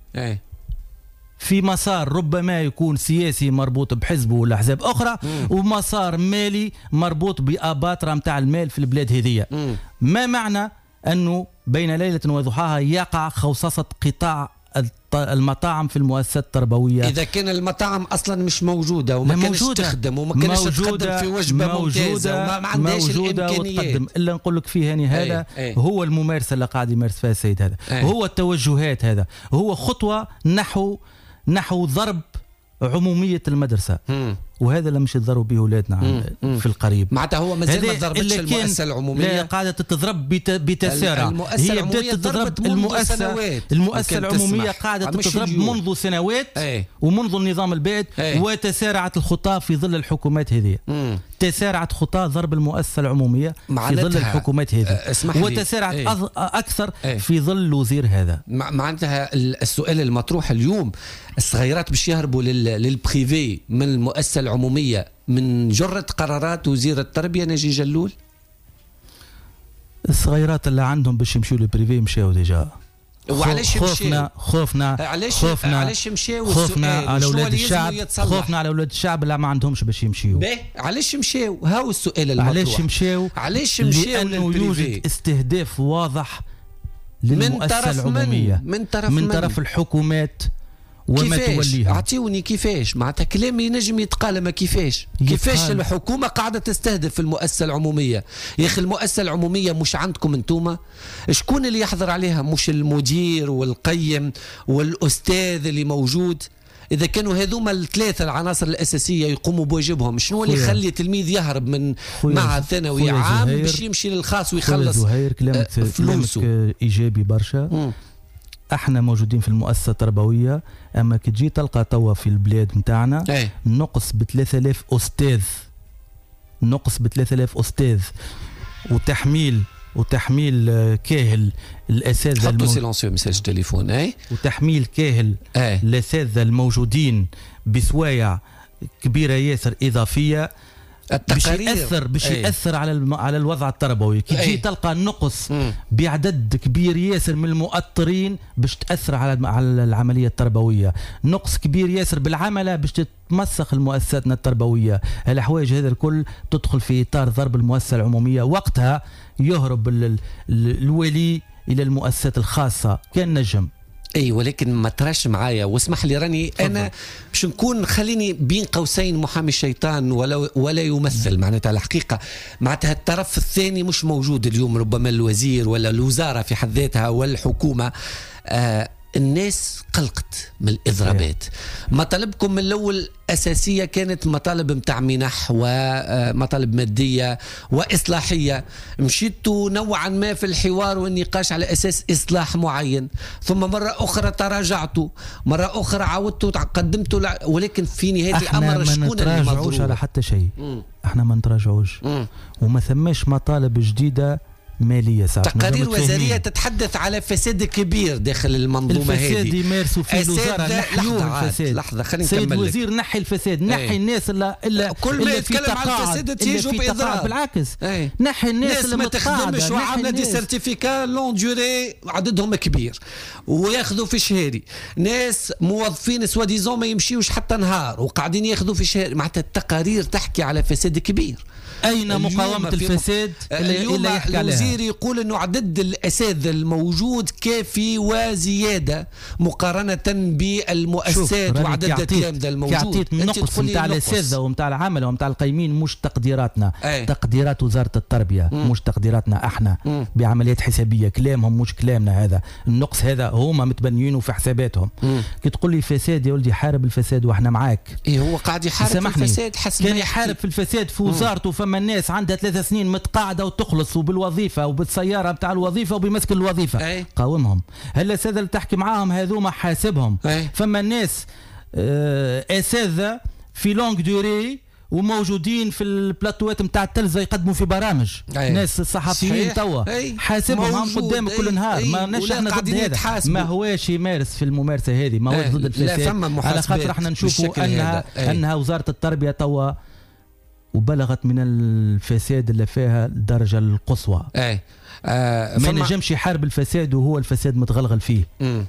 في مسار ربما يكون سياسي مربوط بحزبه ولا احزاب اخرى ومسار مالي مربوط باباطره متاع المال في البلاد هذه. ما معنى أنه بين ليلة وضحاها يقع خوصصة قطاع المطاعم في المؤسسات التربوية. إذا كان المطاعم أصلا مش موجودة وما كانش تخدم وما كانش تقدم في وجبة ممتازة وما عندهاش الإمكانيات إلا نقول لك فيه هاني هذا هو الممارسة اللي قاعد يمارس فيها السيد هذا هو التوجهات هذا هو خطوة نحو ضرب عمومية المدرسة وهذا اللي مش يضربوا به اولادنا في القريب. معناتها هو مازال ما ضربتش المؤسسه العموميه، لا قاعده تتضرب بتسارع. هي بدات تضرب المؤسسه العموميه قاعده تتضرب منذ سنوات ومنذ النظام البائد وتسارعت الخطى في ظل الحكومات هذه. تسارعت خطى ضرب المؤسسه العموميه في ظل الحكومات هذه وتسارعت اكثر في ظل الوزير هذا. معناتها السؤال المطروح اليوم، الصغيرات باش يهربوا للبريفي من المؤسسة العمومية من جرة قرارات وزير التربية ناجي جلول؟ الصغيرات اللي عندهم باش يمشيوا للبريفي مشاو ديجا. وعلاش خوفنا علاش مشاو؟ خوفنا على اولاد الشعب، خوفنا على اولاد الشعب اللي ما عندهمش باش يمشيو. علاش مشاو؟ هاو السؤال المطروح. علاش مشاو لانه يوجد استهداف واضح للمؤسسة العمومية من طرف الحكومات وما توليها. اعطيوني كيفاش، معناتها كلامي ينجم يتقال، ما كيفاش الحكومه قاعده تستهدف المؤسسه العموميه؟ يا اخي المؤسسه العموميه مش عندكم انتوما؟ شكون اللي يحضر عليها؟ مش المدير والقيم والاستاذ اللي موجود؟ اذا كانوا هذوما الثلاثه العناصر الاساسيه يقوموا بواجبهم، شنو اللي يخلي تلميذ يهرب من معهد ثانوي عام باش يمشي للخاص ويخلص فلوسه؟ ايجابي برشا. احنا موجودين في المؤسسه التربويه، اما كي تجي تلقى توا في البلاد نتاعنا نقص ب 3000 استاذ، نقص ب 3000 استاذ وتحميل كاهل الاساتذه حطوا سيلونسيو مساج التليفون وتحميل كاهل الاساتذه الموجودين بسوايع كبيره ياسر اضافيه. التقارير باش ياثر على الوضع التربوي. كي تجي تلقى النقص بعدد كبير ياسر من المؤطرين باش تاثر على العمليه التربويه، نقص كبير ياسر بالعمله باش تتمسخ المؤسساتنا التربويه. الحوايج هذا الكل تدخل في اطار ضرب المؤسسه العموميه، وقتها يهرب الولي الى المؤسسات الخاصه كان نجم. اي ولكن ما تراش معايا، واسمح لي راني انا باش نكون خليني بين قوسين محامي الشيطان ولا يمثل. معناتها الحقيقه معناتها الطرف الثاني مش موجود اليوم، ربما الوزير ولا الوزاره في حد ذاتها والحكومه. الناس قلقت من الإضرابات. مطالبكم من الأول أساسية كانت مطالب متاع منح ومطالب مادية وإصلاحية، مشيتوا نوعا ما في الحوار والنقاش على أساس إصلاح معين، ثم مرة أخرى تراجعتوا، مرة أخرى عودتوا قدمتوا، ولكن في نهاية الأمر شكون اللي مضروب؟ احنا ما نتراجعوش على حتى شيء، احنا ما نتراجعوش وما ثماش مطالب جديدة مالية. تقارير وزارية تتحدث على فساد كبير داخل المنظومة هذه. الفساد يمارسوا في الوزارة نحيوا الفساد. لحظة خلينا نكمل. سيد الوزير نحي الفساد، نحي الناس اللي كل ما يتكلم عن الفساد تيجوا بإضراب. بالعكس نحي الناس اللي ما تخدمش وعاملة دي سيرتيفيكا لون ديوري عددهم كبير وياخذوا في شهري، ناس موظفين سواديزون ما يمشيوش حتى نهار وقاعدين ياخذوا في شهري. معناتها التقارير تحكي على فساد كبير. أين مقاومة الفساد اللي يحكي عليها؟ الوزير يقول أنه عدد الأساتذة الموجود كافي وزيادة مقارنة بالمؤسسات وعدد التلامذة الموجود. يعطيك نقص نتاع الأساتذة ومتاع العمل ومتاع القيمين، مش تقديراتنا. تقديرات وزارة التربية مش تقديراتنا احنا بعمليات حسابية، كلامهم مش كلامنا. هذا النقص هذا هما متبنيينه في حساباتهم. كي تقول لي فساد يا ولدي حارب الفساد واحنا معاك. هو قاعد يحارب في الفساد حسب كان يحارب في الفساد في وزارته. فما الناس عندها 3 سنين متقاعده وتخلص وبالوظيفه وبالسياره بتاع الوظيفه وبيمسك الوظيفه. قاومهم. هلا الساده اللي تحكي معاهم هذوما حاسبهم. فما الناس اساتذه في لونغ دوري وموجودين في البلاتوات نتاع التلفزه يقدموا في برامج. ناس الصحفيين توا حاسبهم قدامك كل نهار. ما ناش احنا ضد هذا، ما هواش يمارس في الممارسه هذه، ما هو ضد الفساد. على خاطر احنا نشوفوا انها وزاره التربيه توا وبلغت من الفساد اللي فيها الدرجة القصوى. ما نجمش يحارب الفساد وهو الفساد متغلغل فيه.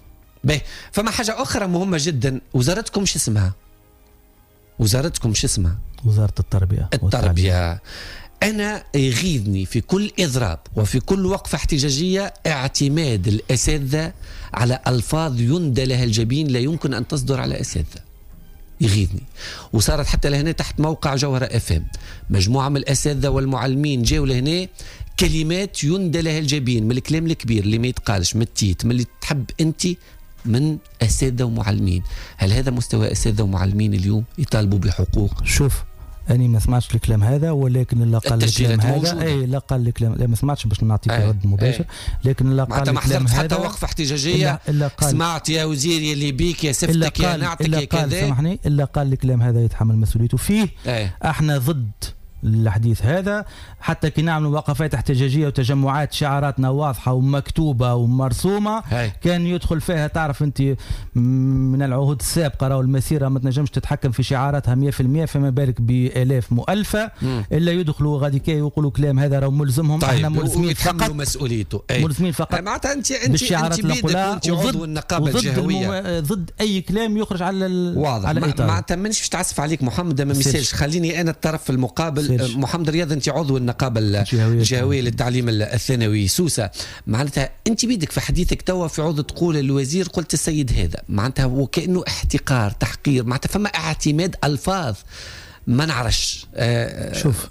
فما حاجة أخرى مهمة جدا، وزارتكم شو اسمها؟ وزارتكم شو اسمها؟ وزارة التربية. أنا يغيظني في كل إضراب وفي كل وقفة احتجاجية اعتماد الأساتذة على ألفاظ يندى لها الجبين لا يمكن أن تصدر على أساتذة. يغيظني. وصارت حتى لهنا تحت موقع جوهرة FM مجموعة من الأساتذة والمعلمين جاوا لهنا كلمات يندى لها الجبين من الكلام الكبير اللي ما يتقالش من التيت من اللي تحب أنت من أساتذة ومعلمين. هل هذا مستوى أساتذة ومعلمين اليوم يطالبوا بحقوق؟ شوف أنا ما سمعتش الكلام هذا، ولكن اللي قال الكلام هذا لا قال الكلام، لا ما سمعتش باش نعطيك رد مباشر، لكن اللي قال الكلام هذا حتى وقفة احتجاجية سمعت يا وزير يلي بيك يا سفتك يا نعتك يا كذا. سامحني، إلا قال الكلام هذا يتحمل مسؤوليته فيه. احنا ضد الحديث هذا، حتى كي نعملوا وقفات احتجاجيه وتجمعات شعاراتنا واضحه ومكتوبه ومرسومه كان يدخل فيها. تعرف انت من العهود السابقه راهو المسيره ما تنجمش تتحكم في شعاراتها 100%، فما بالك بالاف مؤلفه الا يدخلوا غادي كي يقولوا كلام هذا راهو ملزمهم. طيب احنا ملزمين فقط مسؤوليته ملزمين فقط معناتها انت بيدك عضو النقابه الجهويه ضد اي كلام يخرج على واضح. معناتها مانيش تعسف عليك محمد، ما مثالش. خليني انا الطرف المقابل. محمد رياض انت عضو النقابه الجهويه للتعليم الثانوي سوسه، معناتها انت بيدك في حديثك توا في عوض تقول الوزير قلت السيد هذا، معناتها وكانه احتقار تحقير، معناتها فما اعتماد الفاظ ما نعرفش. شوف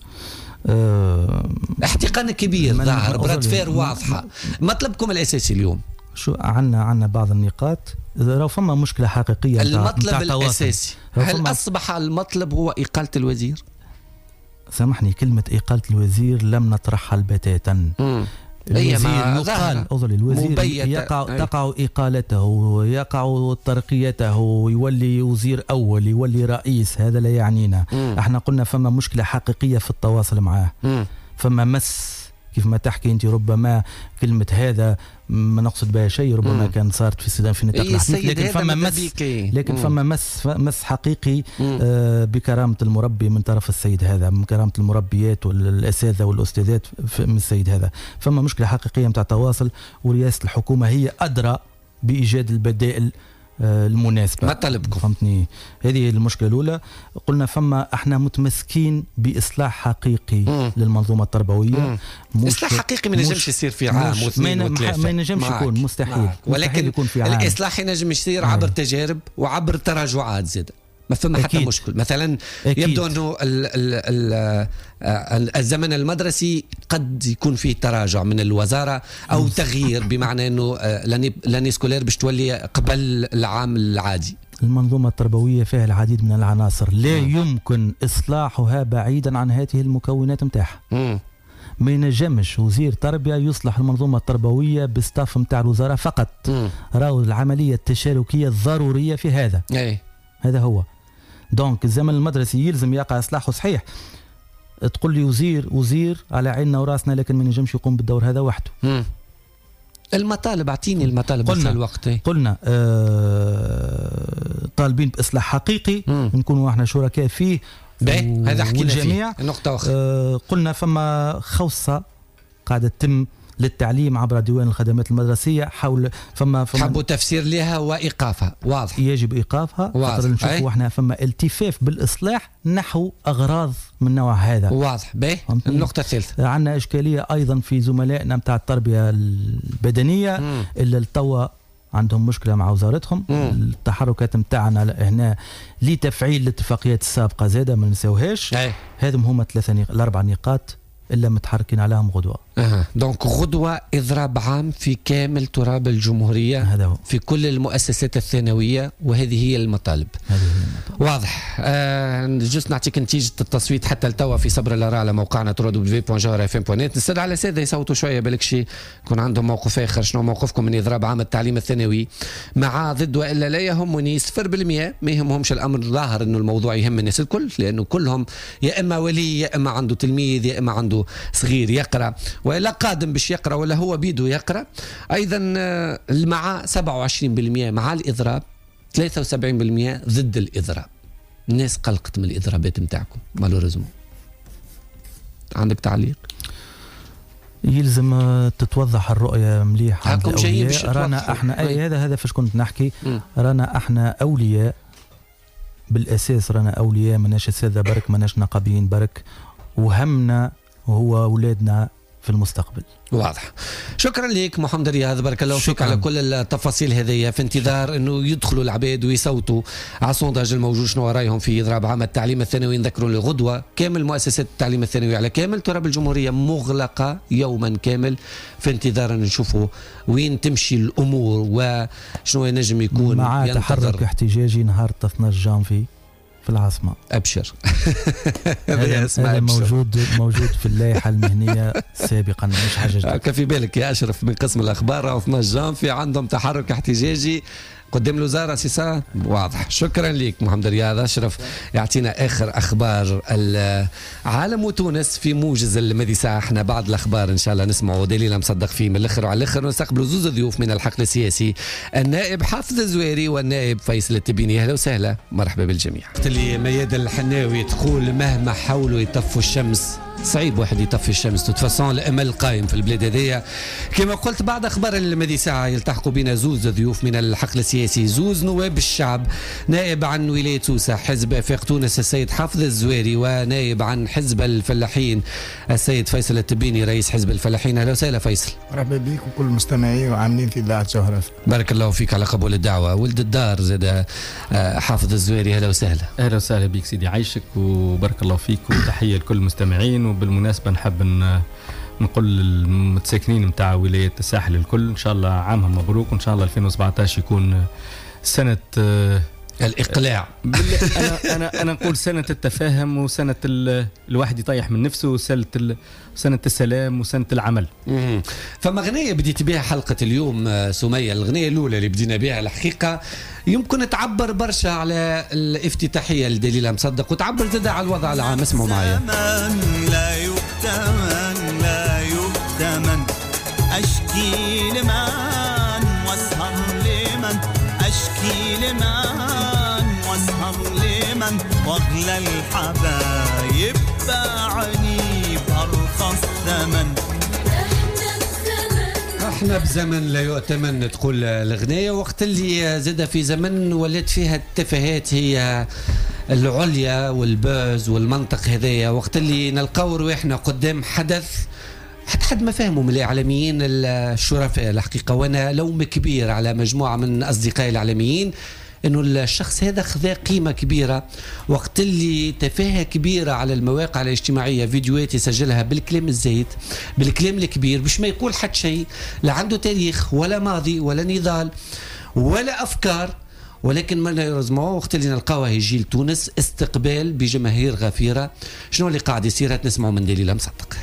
احتقان كبير ظاهر برد فير واضحه. مطلبكم الاساسي اليوم شو؟ عندنا بعض النقاط راهو فما مشكله حقيقيه. المطلب الاساسي هل اصبح المطلب هو اقاله الوزير؟ سامحني، كلمة إقالة الوزير لم نطرحها بتاتا. الوزير يقال الوزير تقع إقالته ويقع ترقيته ويولي وزير أول يولي رئيس، هذا لا يعنينا. احنا قلنا فما مشكلة حقيقية في التواصل معاه. فما مس كيف ما تحكي انت، ربما كلمة هذا ما نقصد بها شيء، ربما كان صارت في السودان في نطاق الحديث، لكن فما مس حقيقي بكرامة المربي من طرف السيد هذا، من كرامة المربيات والأساتذة والأستاذات من السيد هذا. فما مشكلة حقيقية متاع التواصل، ورئاسة الحكومة هي أدرى بإيجاد البدائل المناسبة. ما طلبكم؟ فهمتني، هذه المشكلة الأولى. قلنا فما احنا متمسكين بإصلاح حقيقي للمنظومة التربوية. إصلاح حقيقي ما ينجمش يصير في عام واثنين وثلاثة، ما ينجمش يكون مستحيل. ولكن يكون في عام. الإصلاح ينجم يصير عبر تجارب وعبر تراجعات زيادة. ما فما حتى مشكل. مثلا يبدو أنه الزمن المدرسي قد يكون فيه تراجع من الوزارة أو تغيير، بمعنى أنه لاني سكولير باش تولي قبل العام العادي. المنظومة التربوية فيها العديد من العناصر لا يمكن إصلاحها بعيدا عن هذه المكونات متاعها. ما ينجمش وزير تربية يصلح المنظومة التربوية بالستاف متاع الوزارة فقط. راهو العملية التشاركية الضرورية في هذا. هذا هو. دونك الزمن المدرسي يلزم يقع إصلاحه صحيح. تقول لي وزير على عيننا وراسنا، لكن ما ينجمش يقوم بالدور هذا وحده. المطالب، اعطيني المطالب في الوقت. قلنا طالبين بإصلاح حقيقي نكونوا احنا شركاء فيه. هذا حكينا فيه. النقطة أخرى. قلنا فما خوصة قاعدة تتم للتعليم عبر ديوان الخدمات المدرسية. فما حبوا تفسير لها وإيقافها. واضح، يجب إيقافها. خاطر نشوفوا احنا فما التفاف بالإصلاح نحو أغراض من نوع هذا. واضح. النقطة الثالثة، عندنا إشكالية أيضا في زملائنا متاع التربية البدنية إلا التوا عندهم مشكلة مع وزارتهم. التحركات متاعنا هنا لتفعيل الاتفاقيات السابقة زادة ما نساوهاش. هذم هما الأربع نقاط إلا متحركين عليهم غدوة. دونك غدوة إضراب عام في كامل تراب الجمهورية. هذا هو. في كل المؤسسات الثانوية، وهذه هي المطالب. واضح. جست نعطيك نتيجة التصويت حتى التوا في صبر الآراء على موقعنا www.jawharafm.net. نستدعي على سادة يصوتوا شوية بالك شيء يكون عندهم موقف آخر. شنو موقفكم من إضراب عام التعليم الثانوي؟ مع، ضد، وإلا لا يهمني 0%. ما يهمهمش الأمر. ظاهر إنه الموضوع يهم الناس الكل، لأنه كلهم يا إما ولي يا إما عنده تلميذ يا إما عنده صغير يقرأ، ولا قادم باش يقرأ ولا هو بيده يقرأ. أيضا مع 27% مع الإضراب، 73% ضد الإضراب. الناس قلقت من الإضرابات متاعكم مالوريزمون. عندك تعليق؟ يلزم تتوضح الرؤية مليح عند الأولياء. رانا احنا هذا فاش كنت نحكي. رانا احنا أولياء بالأساس، رانا أولياء، مناش أساتذة برك، مناش نقابيين برك، وهمنا وهو أولادنا في المستقبل. واضح. شكرا لك محمد رياض، بارك الله فيك على كل التفاصيل هذه، في انتظار انه يدخلوا العباد ويصوتوا على السونداج الموجود شنو رايهم في اضراب عام التعليم الثانوي. نذكروا لغدوه كامل مؤسسات التعليم الثانوي على كامل تراب الجمهوريه مغلقه يوما كامل، في انتظار ان نشوفوا وين تمشي الامور وشنو ينجم يكون مع تحرك احتجاجي نهار 12 جانفي في العاصمة. أبشر. هذا موجود في اللائحة المهنية سابقا، مش حاجة جديدة. كفي بالك يا أشرف من قسم الأخبار، أو 12 جانفي عندهم تحرك احتجاجي قدام الوزارة سيسا. واضح. شكرا لك محمد رياض. أشرف يعطينا آخر أخبار العالم وتونس في موجز المدي ساعة. احنا بعد الأخبار إن شاء الله نسمعوا دليل مصدق فيه من الآخر وعلى الآخر، ونستقبلوا زوز ضيوف من الحقل السياسي، النائب حافظ الزويري والنائب فيصل التبيني. أهلا وسهلا، مرحبا بالجميع. اللي مياد الحناوي تقول مهما حاولوا يطفوا الشمس صعيب واحد يطفي الشمس، تتفصل الامل قائم في البلاد هذيا. كما قلت بعد اخبار المدي ساعه يلتحقوا بنا زوز ضيوف من الحقل السياسي، زوز نواب الشعب، نائب عن ولايه سوسه حزب افاق تونس السيد حافظ الزويري، ونائب عن حزب الفلاحين السيد فيصل التبيني رئيس حزب الفلاحين. اهلا وسهلا فيصل. مرحبا بك وكل المستمعين وعاملين في اذاعه جوهرة. بارك الله فيك على قبول الدعوه. ولد الدار زاد حافظ الزويري، اهلا وسهلا. اهلا وسهلا بك سيدي، عايشك وبارك الله فيك، وتحيه لكل المستمعين. وبالمناسبة نحب نقول للمتساكنين متاع ولاية الساحل الكل إن شاء الله عامهم مبروك، وإن شاء الله 2017 يكون سنة الإقلاع. أنا نقول سنة التفاهم، وسنة الواحد يطيح من نفسه، وسنة السلام، وسنة العمل. فما غنية بديت بها حلقة اليوم سمية، الغنية الأولى اللي بدينا بها الحقيقة يمكن تعبر برشا على الافتتاحية لدليل مصدق، وتعبر زاد على الوضع العام. اسمعوا معايا. لا يؤتمن لا يؤتمن، أشكي لمن واسهر لمن، أشكي لمن واسهر لمن، واغلى الحبايب باعني بأرخص ثمن. احنا بزمن لا يؤتمن تقول الغنية، وقت اللي زاد في زمن ولات فيها التفاهات هي العليا والباز والمنطق هذايا، وقت اللي نلقاو رواحنا قدام حدث حد ما فهموا من الإعلاميين الشرفاء الحقيقة. وانا لوم كبير على مجموعة من أصدقائي الإعلاميين انه الشخص هذا خذا قيمه كبيره، وقت اللي تفاهه كبيره على المواقع الاجتماعيه، فيديوهات يسجلها بالكلام الزايد بالكلام الكبير باش ما يقول حد شيء، لا عنده تاريخ ولا ماضي ولا نضال ولا افكار. ولكن مالوريزمون وقت اللي نلقاوه يجي لتونس استقبال بجماهير غفيره. شنو اللي قاعد يصير؟ نسمعوا من دليل مصدق.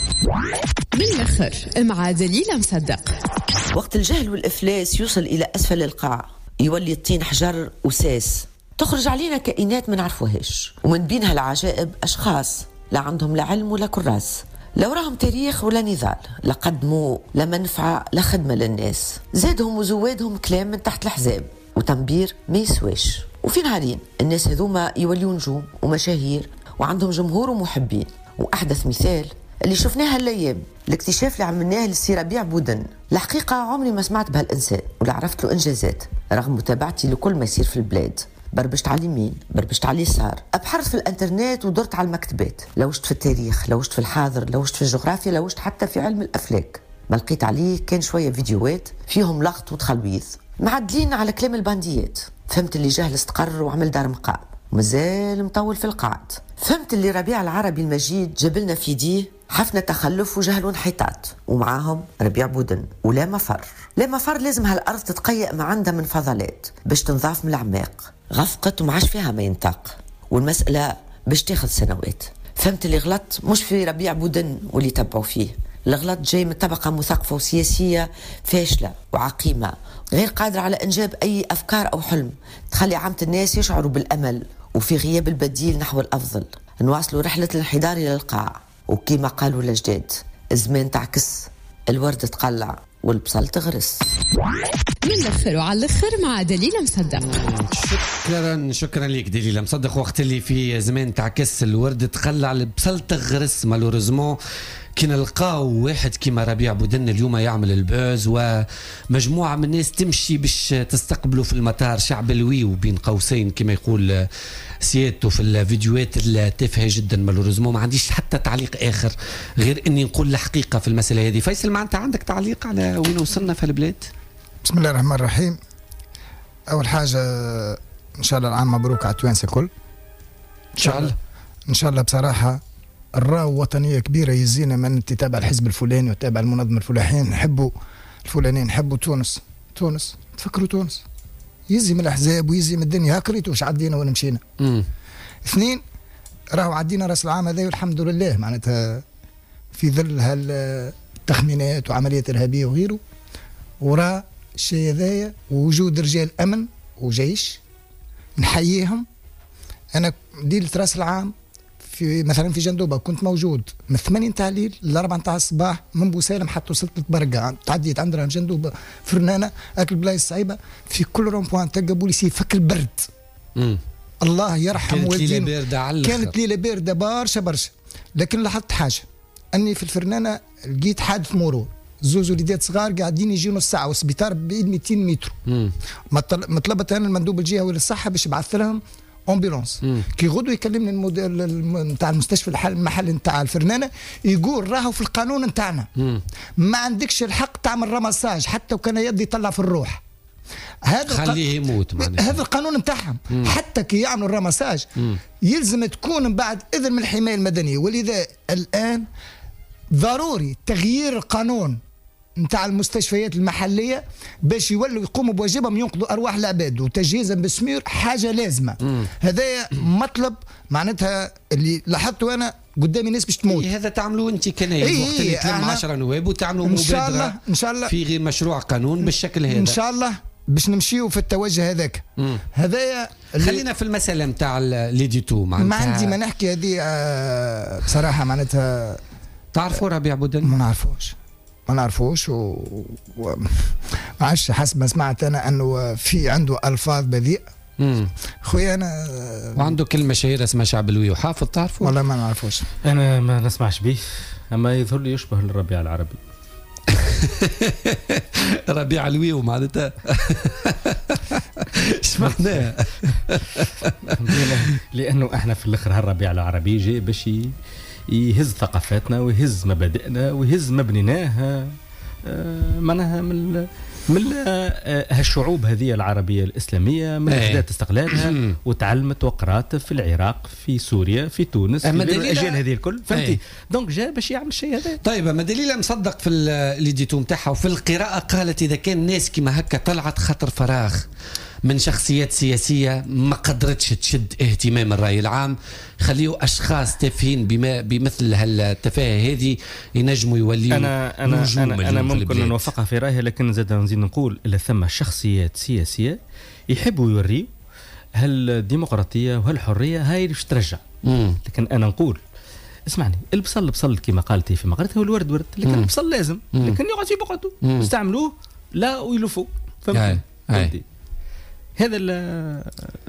من الاخر مع دليل مصدق. وقت الجهل والافلاس يوصل الى اسفل القاع، يولي الطين حجر وساس، تخرج علينا كائنات ما نعرفوهاش، ومن بينها العجائب أشخاص لا عندهم لا علم ولا كراس، لا وراهم تاريخ ولا نضال، لا قدموا لا منفعة لا خدمة للناس، زادهم وزوادهم كلام من تحت الحزاب وتنبير ما يسواش. وفي نهارين الناس هذوما يوليوا نجوم ومشاهير وعندهم جمهور ومحبين. وأحدث مثال اللي شفناها الأيام، الاكتشاف اللي عملناه للسي ربيع بودن. الحقيقة عمري ما سمعت بهالإنسان ولا عرفت له إنجازات، رغم متابعتي لكل ما يصير في البلاد. بربشت على اليمين، بربشت على اليسار، أبحرت في الانترنت ودرت على المكتبات، لوجت في التاريخ، لوجت في الحاضر، لوجت في الجغرافيا، لوجت حتى في علم الأفلاك. ما لقيت عليه كان شوية فيديوهات فيهم لغط وتخلويث معدلين على كلام البانديات. فهمت اللي جهل استقر وعمل دار مقام ومازال مطول في القاعد. فهمت اللي ربيع العربي المجيد جابلنا في يديه حفنة تخلف وجهل وانحطاط، ومعاهم ربيع بودن. ولا مفر، لا مفر، لازم هالأرض تتقيأ ما عندها من فضلات باش تنضاف من الأعماق. غفقت ومعاش فيها ما ينطاق، والمسألة باش تاخذ سنوات. فهمت اللي غلط مش في ربيع بودن واللي تبعوا فيه، الغلط جاي من طبقة مثقفة وسياسية فاشلة وعقيمة، غير قادرة على إنجاب أي أفكار أو حلم تخلي عامة الناس يشعروا بالأمل، وفي غياب البديل نحو الأفضل نواصلوا رحلة الانحدار إلى القاع. وكما قالوا الأجداد، الزمان تعكس، الورد تقلع والبصل تغرس. من الاخر وعلى الاخر مع دليل مصدق. شكرا لك دليل مصدق. وقت اللي في زمان تعكس، الورد تقلع، البصل تغرس. مالوريزمون كي نلقاو واحد كيما ربيع بودن اليوم يعمل البوز ومجموعة من الناس تمشي باش تستقبله في المطار شعب الويو بين قوسين كما يقول سيادته في الفيديوهات التافهة جدا. مالوريزمون ما عنديش حتى تعليق آخر غير إني نقول الحقيقة في المسألة هذه. فيصل ما أنت عندك تعليق على وين وصلنا في البلاد؟ بسم الله الرحمن الرحيم. أول حاجة إن شاء الله العام مبروك على التوانسة الكل. إن شاء الله بصراحة الراو وطنية كبيرة يزينا من تتابع الحزب الفلاني وتتابع المنظمة الفلانية. نحبوا الفلانيين، نحبوا تونس تفكروا تونس يزي من الأحزاب ويزي من الدنيا. هكريتوا واش عدينا وين مشينا. 2 راهو عدينا راس العام هذا والحمد لله معناتها في ظل هالتخمينات وعمليات إرهابية وغيره. وراه الشيء هذايا ووجود رجال أمن وجيش نحييهم. أنا ليلة راس العام في مثلا في جندوبة كنت موجود من 8 تاع الليل ل 4 تاع الصباح من بوسالم حتى وصلت لبرقة. تعديت عندنا جندوبة فرنانة أكل بلايص صعيبة في كل رون بوان تلقى بوليسي فك البرد. الله يرحم والدين. كانت ليلة باردة برشا. لكن لاحظت حاجة أني في الفرنانة لقيت حادث مرور 2 وليدات صغار قاعدين يجي نص ساعة والسبيطار بعيد 200 متر. مطلبت أنا المندوب الجهوي للصحة باش يبعث لهم امبيلونس. كي غدو يكلمني المدير نتاع المستشفى المحل نتاع الفرنانه يقول راهو في القانون نتاعنا ما عندكش الحق تعمل رمساج حتى وكان يدي يطلع في الروح. هذا خليه يموت معناها. هذا القانون نتاعهم. حتى كي يعملوا الرمساج يلزم تكون بعد اذن من الحمايه المدنيه. ولذا الان ضروري تغيير القانون نتاع المستشفيات المحليه باش يولوا يقوموا بواجبهم ينقذوا ارواح العباد وتجهيزا بالسمير حاجه لازمه. هذا مطلب معناتها اللي لاحظته انا قدامي ناس باش تموت. هذا تعملوا انت كنايب وقت اللي تلم 10 نواب وتعملوا مبادره ان شاء الله في غير مشروع قانون بالشكل هذا. ان شاء الله باش نمشيو في التوجه هذاك. هذايا خلينا في المساله نتاع ليديتو معناتها. ما عندي ما نحكي هذه بصراحه معناتها. تعرفوا ربيع بودن؟ ما نعرفوش معلش حسب ما سمعت انا انه في عنده الفاظ بذيئه. خويا انا وعنده كلمه شهيره اسمها شعب الوي وحافظ. تعرفوا؟ والله ما نعرفوش. انا ما نسمعش به اما يظهر لي يشبه الربيع العربي. ربيع الوي معناتها ايش معناه؟ لانه احنا في الاخر هالربيع العربي جاي باش يهز ثقافاتنا ويهز مبادئنا ويهز مبنيناه معناها من هالشعوب هذه العربية الإسلامية من أجداد استقلالها وتعلمت وقرات في العراق في سوريا في تونس في الأجيال هذه الكل فهمتي. دونك جاء باش يعمل الشيء هذا. طيب ما دليل مصدق في الليديتو نتاعها وفي القراءة قالت إذا كان ناس كما هكا طلعت خطر فراغ من شخصيات سياسية ما قدرتش تشد اهتمام الرأي العام خليوا أشخاص تافهين بمثل هالتفاهة هذه ينجموا يوليوا أنا ممكن نوافقها في رأيها لكن زاد نزيد نقول إلا ثم شخصيات سياسية يحبوا يوريوا هالديمقراطية وهالحرية هاي باش ترجع. لكن أنا نقول اسمعني البصل كما قالتي في مقالتها والورد ورد لكن البصل لازم لكن يقعد في بقعته يستعملوه لا ويلفوا فهمتي. هذا اللي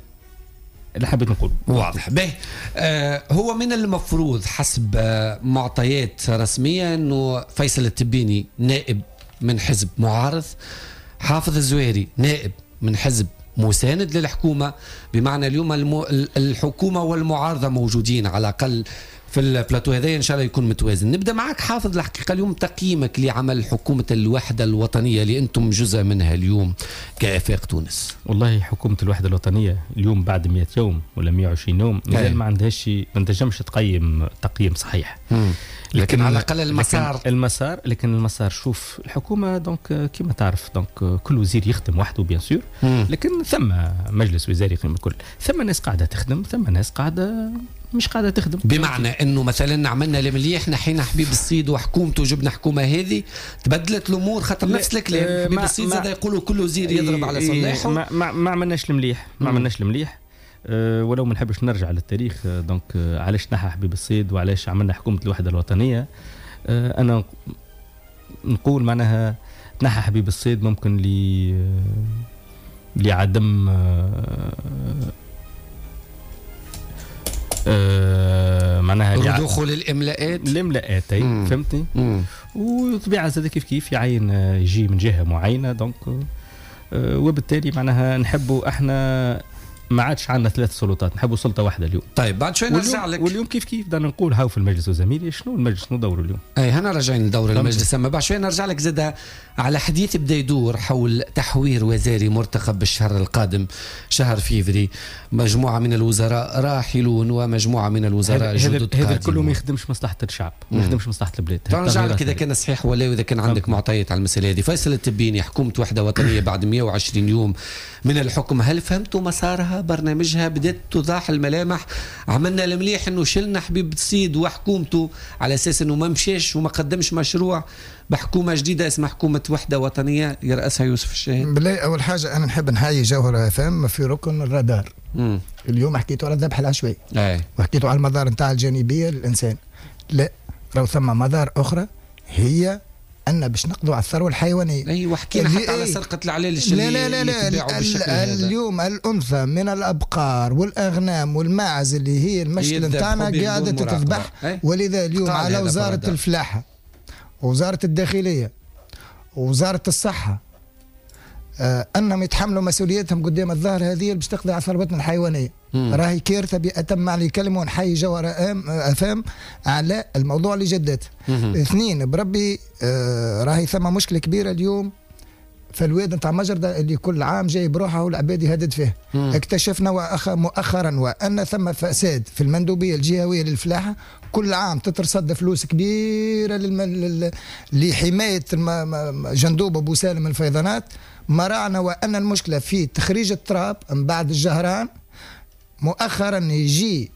حبيت نقول واضح به. هو من المفروض حسب معطيات رسمية أنه فيصل التبيني نائب من حزب معارض، حافظ الزويري نائب من حزب مساند للحكومة، بمعنى اليوم الحكومة والمعارضة موجودين على الأقل في البلاتو هذا، ان شاء الله يكون متوازن. نبدا معك حافظ الحقيقه اليوم تقييمك لعمل حكومه الوحده الوطنيه اللي انتم جزء منها اليوم كآفاق تونس. والله حكومه الوحده الوطنيه اليوم بعد 100 يوم ولا 120 يوم مازال ما عندهاش، ما تنجمش تقيم صحيح. لكن على الاقل المسار لكن المسار شوف الحكومه دونك كما تعرف دونك كل وزير يخدم وحده بيان سور، لكن ثم مجلس وزاري يقيم الكل، ثم ناس قاعده تخدم ثم ناس قاعده مش قاعده تخدم. بمعنى انه مثلا عملنا المليح نحينا حبيب الصيد وحكومته جبنا حكومه هذه تبدلت الامور، خاطر نفس الكلام حبيب الصيد زاد يقولوا كل وزير يضرب على صلاحه. ما عملناش المليح ما عملناش المليح. ولو ما نحبش نرجع للتاريخ دونك علاش نحى حبيب الصيد وعلاش عملنا حكومه الوحده الوطنيه. انا نقول معناها نحى حبيب الصيد ممكن لعدم معناها دخول الاملاءات فهمتني. وطبيعه زاد كيف يعين يجي من جهه معينه دونك وبالتالي معناها نحبوا احنا ما عادش عندنا 3 سلطات، نحبوا سلطه واحده اليوم. طيب بعد شوي نرجع لك. واليوم كيف بدنا نقول هاو في المجلس وزميلي شنو المجلس شنو دوره اليوم. هنا راجعين لدور المجلس. اما بعد شوي نرجع لك زاد على حديث بدا يدور حول تحوير وزاري مرتقب بالشهر القادم شهر فيفري. مجموعه من الوزراء راحلون ومجموعه من الوزراء جدد قادمون. هذا كله ما يخدمش مصلحه الشعب، ما يخدمش مصلحه البلاد. نرجع لك اذا كان صحيح ولا واذا كان عندك معطيات على المساله هذه. فيصل التبيني، حكومه وحده وطنيه بعد 120 يوم من الحكم، هل فهمتوا مسارها برنامجها؟ بدات توضح الملامح. عملنا المليح انه شلنا حبيب السيد وحكومته على اساس انه ما مشاش وما قدمش مشروع بحكومه جديده اسمها حكومه وحده وطنيه يرأسها يوسف الشاهين. بالله اول حاجه انا نحب نحيي جوهر فهم في ركن الرادار. اليوم حكيتوا على الذبح العشوائي وحكيتوا على المظاهر نتاع الجانبيه للانسان. لا، راهو ثم مظاهر اخرى هي أن باش نقضوا على الثروة الحيوانية. أيوة حكينا حتى على سرقة العلالش. لا اليوم الأنثى من الأبقار والأغنام والماعز اللي هي المشكل نتاعنا قاعدة تتذبح. ولذا اليوم على وزارة الفلاحة ووزارة الداخلية ووزارة الصحة أنهم يتحملوا مسؤوليتهم قدام الظاهر هذه اللي باش تقضي على ثروتنا الحيوانية. راهي كارثة بأتم معنى الكلمة. ونحيي جوهر أفام على الموضوع اللي جدته. 2 بربي راهي ثم مشكلة كبيرة اليوم في الواد نتاع مجردة اللي كل عام جاي بروحه والعباد يهدد فيه. اكتشفنا مؤخرا وأن ثم فساد في المندوبية الجهوية للفلاحة. كل عام تترصد فلوس كبيرة لحماية جندوب أبو سالم من الفيضانات. مرعنا وأن المشكلة في تخريج التراب من بعد الجهران. مؤخرا يجي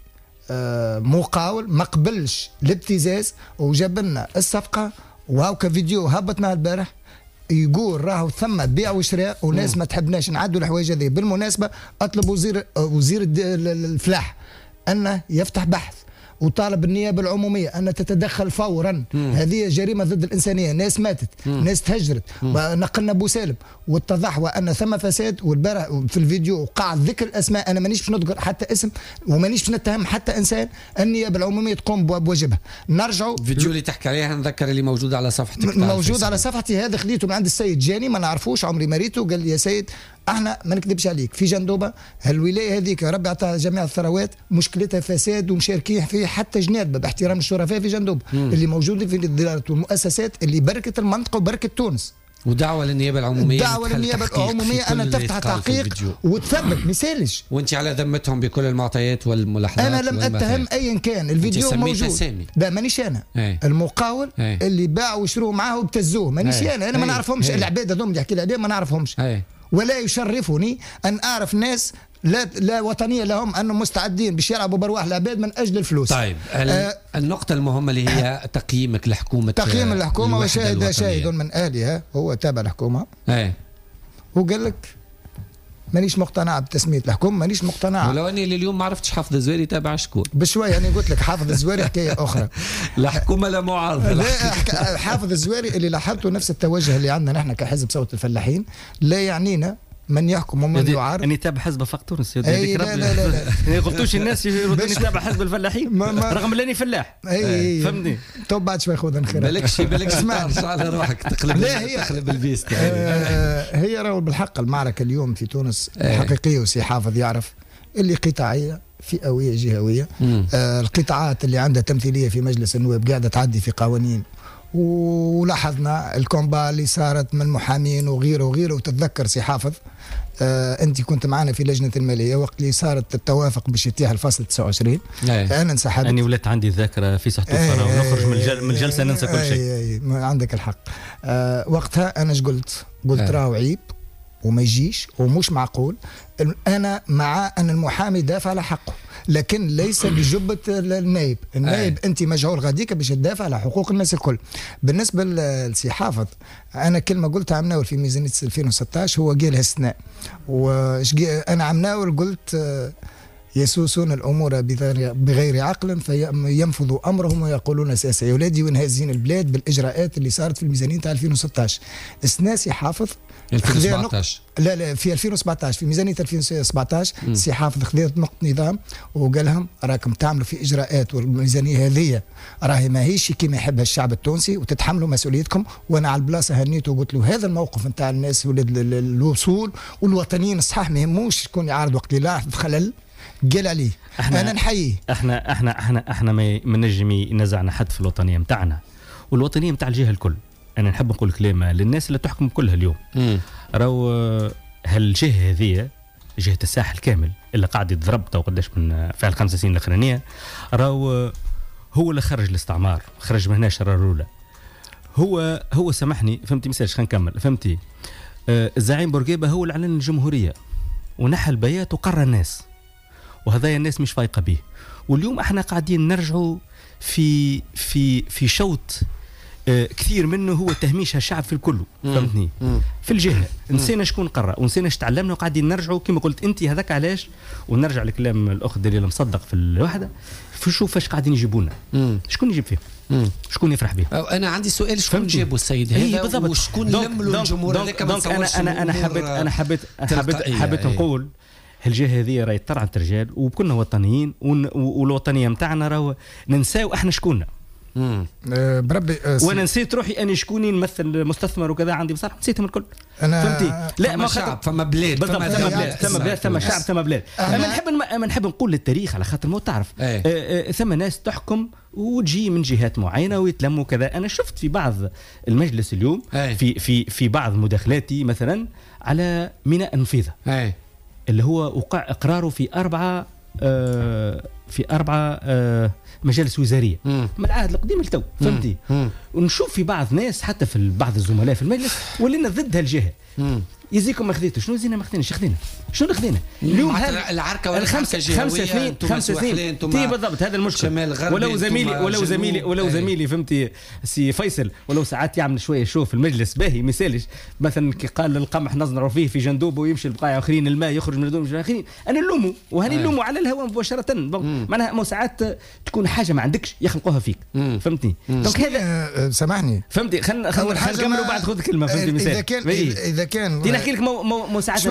مقاول ما قبلش الابتزاز وجاب لنا الصفقة وهاوكا فيديو هبطنا البارح يقول راهو ثم بيع وشراء وناس ما تحبناش نعدوا الحوايج هذه. بالمناسبة أطلب وزير الفلاح أنه يفتح بحث وطالب النيابة العمومية أن تتدخل فورا. هذه جريمة ضد الإنسانية. ناس ماتت، ناس تهجرت، نقلنا أبو سالم واتضح وأن ثم فساد. والبارح في الفيديو وقع ذكر الأسماء. أنا مانيش باش نذكر حتى اسم ومانيش باش نتهم حتى إنسان. النيابة العمومية تقوم بواجبها. نرجعوا الفيديو اللي تحكي عليها نذكر اللي موجود على صفحتك. موجود على صفحتي. هذا خديته من عند السيد جاني ما نعرفوش عمري مريته. قال لي يا سيد احنا ما نكذبش عليك في جندوبه هالولايه هذيك ربي عطاها جميع الثروات مشكلتها فساد ومشاركين فيه حتى جناد باحترام الشرفاء في جندوبه اللي موجودين في الادارات والمؤسسات اللي بركت المنطقه وبركت تونس. ودعوه للنيابه العموميه. دعوه للنيابه العموميه ان تفتح تحقيق وتثبت مثالش. وانت على ذمتهم بكل المعطيات والملاحظات. انا لم اتهم ايا كان. الفيديو موجود. لا مانيش انا. المقاول اللي باع وشروه معاه وابتزوه مانيش انا ما نعرفهمش. العباد هذوم اللي يحكي لي عليهم ما نعرفهمش. ولا يشرفني ان اعرف ناس لا وطنيه لهم انهم مستعدين باش يلعبوا برواح العباد من اجل الفلوس. طيب النقطه المهمه اللي هي تقييمك لحكومه. تقييم الحكومه وشاهد من اهلها هو تابع الحكومه. وقال لك مانيش مقتنع بتسميه الحكومه. مانيش مقتنع. ولو اني لليوم ما عرفتش حافظ الزويري تابع شكون بشويه. انا قلت لك حافظ الزويري حكايه اخرى. لا حكومه لا معارضه. لا حافظ الزويري اللي لاحظته نفس التوجه اللي عندنا نحن كحزب صوت الفلاحين. لا يعنينا من يحكم ومن يعارض. اني تابع حزب فقط تونس. لا قلتوش الناس يردوني تابع حزب الفلاحين رغم اني فلاح. فهمني. تو بعد شوي خذ نخير. بالكش اسمعني على روحك تقلب البيست. هي راهو بالحق المعركه اليوم في تونس حقيقيه وسي حافظ يعرف اللي قطاعيه فئويه جهويه. القطاعات اللي عندها تمثيليه في مجلس النواب قاعده تعدي في قوانين. ولاحظنا الكومبا اللي صارت من المحامين وغيره وغيره. وتتذكر سي حافظ انت كنت معنا في لجنه الماليه وقت اللي صارت التوافق باش يتيح الفصل 29. انا انسحبت. اني ولات عندي الذاكره في صحة الفراغ ونخرج من الجلسه ننسى كل شيء. عندك الحق. وقتها انا قلت راهو عيب وما يجيش ومش معقول. انا مع ان المحامي دافع على حقه لكن ليس بجبة النائب. النائب انت مجهول غاديك باش تدافع على حقوق الناس الكل. بالنسبه لسي حافظ انا كلمه قلتها عم ناول في ميزانيه 2016 هو قالها استثناء. انا عم ناول قلت يسوسون الأمور بغير عقل فينفذوا أمرهم ويقولون سياسة. يا ولادي وين هازين البلاد بالإجراءات اللي صارت في الميزانية تاع 2016. السناسي حافظ 2017 لا في 2017 في ميزانية 2017 سي حافظ خذ نقطة نظام وقال لهم راكم تعملوا في إجراءات والميزانية هذه راهي ماهيش كما يحبها الشعب التونسي وتتحملوا مسؤوليتكم. وأنا على البلاصة هنيته وقلت له هذا الموقف نتاع الناس ولاد الوصول والوطنيين الصحاح ما يهموش شكون يعارض وقت اللي لاحظ خلل قال عليه. انا نحييه. احنا ما نجمي نزعنا حد في الوطنيه نتاعنا والوطنيه نتاع الجهه الكل. انا نحب نقول كلمه للناس اللي تحكم كلها اليوم. راهو هالجهه هذه جهه الساحل كامل اللي قاعد يتضرب تو قداش من في ال5 سنين الاخرانيه راهو هو اللي خرج الاستعمار خرج من هنا الشراره الاولى. هو سامحني فهمتي مساج خلينا نكمل فهمتي. الزعيم بورقيبه هو اللي اعلن الجمهوريه ونحى البيات وقرر الناس وهذا الناس مش فايقه به. واليوم احنا قاعدين نرجعوا في شوط كثير منه هو تهميش الشعب في الكل فهمتني في الجهه. نسينا شكون قرر ونسينا ايش تعلمنا وقاعدين نرجعوا كما قلت انت هذاك علاش. ونرجع لكلام الاخت دليل مصدق في الوحده شوف ايش قاعدين يجيبونا شكون يجيب فيهم شكون يفرح بهم. انا عندي سؤال شكون جابوا السيد هذا وشكون لملوا الجمهور هذاك. انا حبيت نقول الجهه هذه راهي ترعى الرجال وكنا وطنيين والوطنيه نتاعنا راهو ننساو احنا شكوننا. بربي وانا نسيت روحي اني شكوني نمثل مستثمر وكذا عندي بصراحه نسيتهم الكل فهمتي. لا ما شعب فما بلاد ثم شعب ثم بلاد. اما نحب نقول للتاريخ على خاطر ما تعرف ثم ناس تحكم وتجي من جهات معينه ويتلموا كذا. انا شفت في بعض المجلس اليوم في بعض مداخلاتي مثلا على ميناء النفيذه اللي هو وقع اقراره في 4 مجالس وزاريه من العهد القديم لتو فهمتي. ونشوف في بعض ناس حتى في بعض الزملاء في المجلس ولينا ضد هالجهه. يزيكم ما خذيتوا شنو زينا ما خذيناش شنو خذينا اليوم العركه ولا 5 سنين بالضبط. هذا المشكل. ولو زميلي فهمتي سي فيصل ولو ساعات يعمل شويه شوف في المجلس باهي مثالش مثلا كي قال القمح نظروا فيه في جندوب ويمشي البقايا اخرين الماء يخرج من الدوم اخرين انا نلومه وهني نلومه على الهواء مباشره. معناها مو ساعات تكون حاجه ما عندكش يخلقوها فيك فهمتني. دونك هذا سامحني فهمتي خلينا نكملوا بعد خذ كلمه فهمتي مثال. اذا كان نحكي لك مو ساعات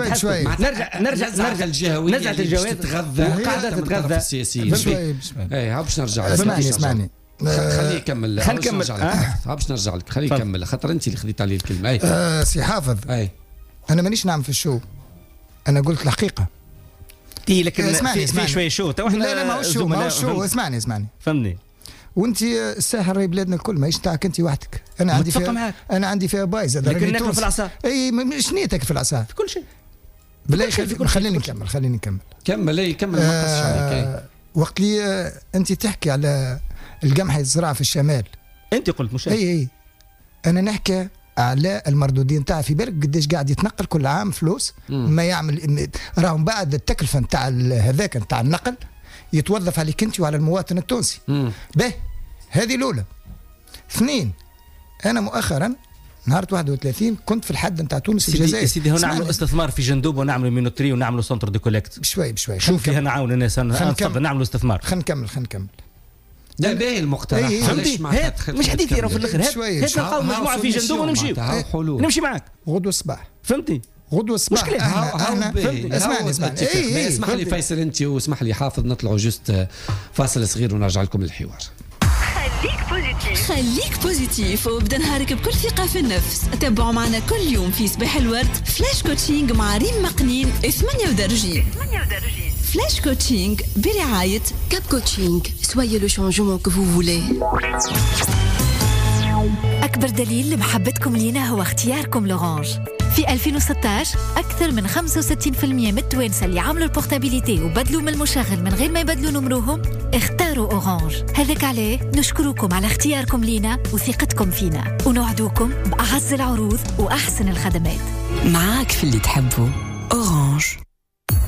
نرجع الجهويه نرجع الجهويه قاعده تتغذى في السياسيين شوي باش نرجع اسمعني خليه يكمل باش نرجع لك خليه يكمل خاطر انت اللي خذيت عليه الكلمه. سي حافظ انا مانيش نعم في الشو انا قلت الحقيقه لكن في شويه شو تو احنا لا ما هو شو اسمعني فهمني. وانت الساحل راهي بلادنا الكل ماهيش تاعك انت وحدك. انا عندي فيها بايظه لكن ناكل في العصا. اي مش نيتك في العصا في كل شيء بالله. خليني نكمل كمل ما قصش عليك. وقت لي انت تحكي على القمح يزرع في الشمال انت قلت مش اي انا نحكي على المردودين تاع في بالك قداش قاعد يتنقل كل عام فلوس ما يعمل راهم بعد التكلفه نتاع هذاك نتاع النقل يتوظف عليك انت وعلى المواطن التونسي. به هذه الاولى. 2 انا مؤخرا نهار 31 كنت في الحد نتاع تونس الجزائر. سيدي هنا نعملوا استثمار في جندوب ونعملوا مينوتري ونعملوا سنتر دي كوليكت بشوي شوف فيها نعاون الناس نفضل نعملوا استثمار. خلينا نكمل لا باهي المقترح مش حديث يرى في الاخر هات نلقاو مجموعه في جندوب ونمشي معاك غدوه الصباح فهمتي. غدوه الصباح اسمعني اسمح لي فيصل انت واسمح لي حافظ نطلعوا جوست فاصل صغير ونرجع لكم الحوار. خليك بوزيتيف وابدا نهارك بكل ثقة في النفس. تابعوا معنا كل يوم في صباح الورد فلاش كوتشينج مع ريم مقنين 8 درجي. فلاش كوتشينج برعاية كاب كوتشينج. Soyez le changement que vous voulez. أكبر دليل لمحبتكم لينا هو اختياركم لورانج. في 2016 أكثر من 65% من التوانسة اللي عملوا البورتابيليتي وبدلوا من المشغل من غير ما يبدلوا نمروهم اختاروا أورانج. هذاك عليه نشكركم على اختياركم لينا وثقتكم فينا ونوعدوكم بأعز العروض وأحسن الخدمات. معاك في اللي تحبه أورانج.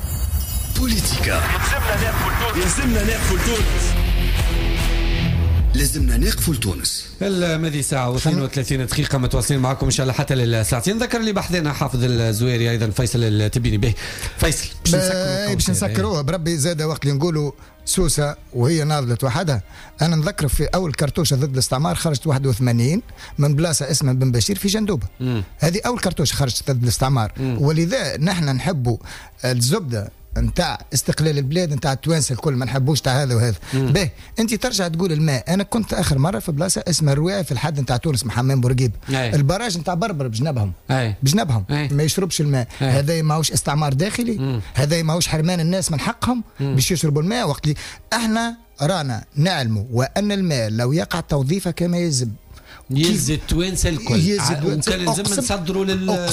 بوليتيكا يلزمنا نقفل تونس لازمنا نقفوا لتونس. الماضي ساعة و32 دقيقة متواصلين معكم إن شاء الله حتى للساعتين. ذكر لي بحثنا حافظ الزويري أيضا فيصل التبيني به. فيصل باش نسكروها بربي زاد وقت اللي نقولوا سوسة وهي ناضلت وحدها. أنا نذكر في أول كرتوشة ضد الاستعمار خرجت 81 من بلاصة اسمها بن بشير في جندوبة. هذه أول كرتوشة خرجت ضد الاستعمار. ولذا نحن نحبوا الزبدة نتاع استقلال البلاد نتاع التوانسه الكل، ما نحبوش تاع هذا وهذا. باهي انت ترجع تقول الماء. انا كنت اخر مره في بلاصه اسمها الروايه في الحد نتاع تونس محمد بورقيب، البراج نتاع بربر بجنبهم بجنبهم ما يشربش الماء. هذا ماهوش استعمار داخلي، هذا ماهوش حرمان الناس من حقهم باش يشربوا الماء. وقت اللي احنا رانا نعلموا وان الماء لو يقع توظيفه كما يجب يزد التوانسه الكل وكان لازم نصدروا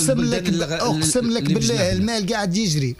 اقسم لك بالله الماء قاعد يجري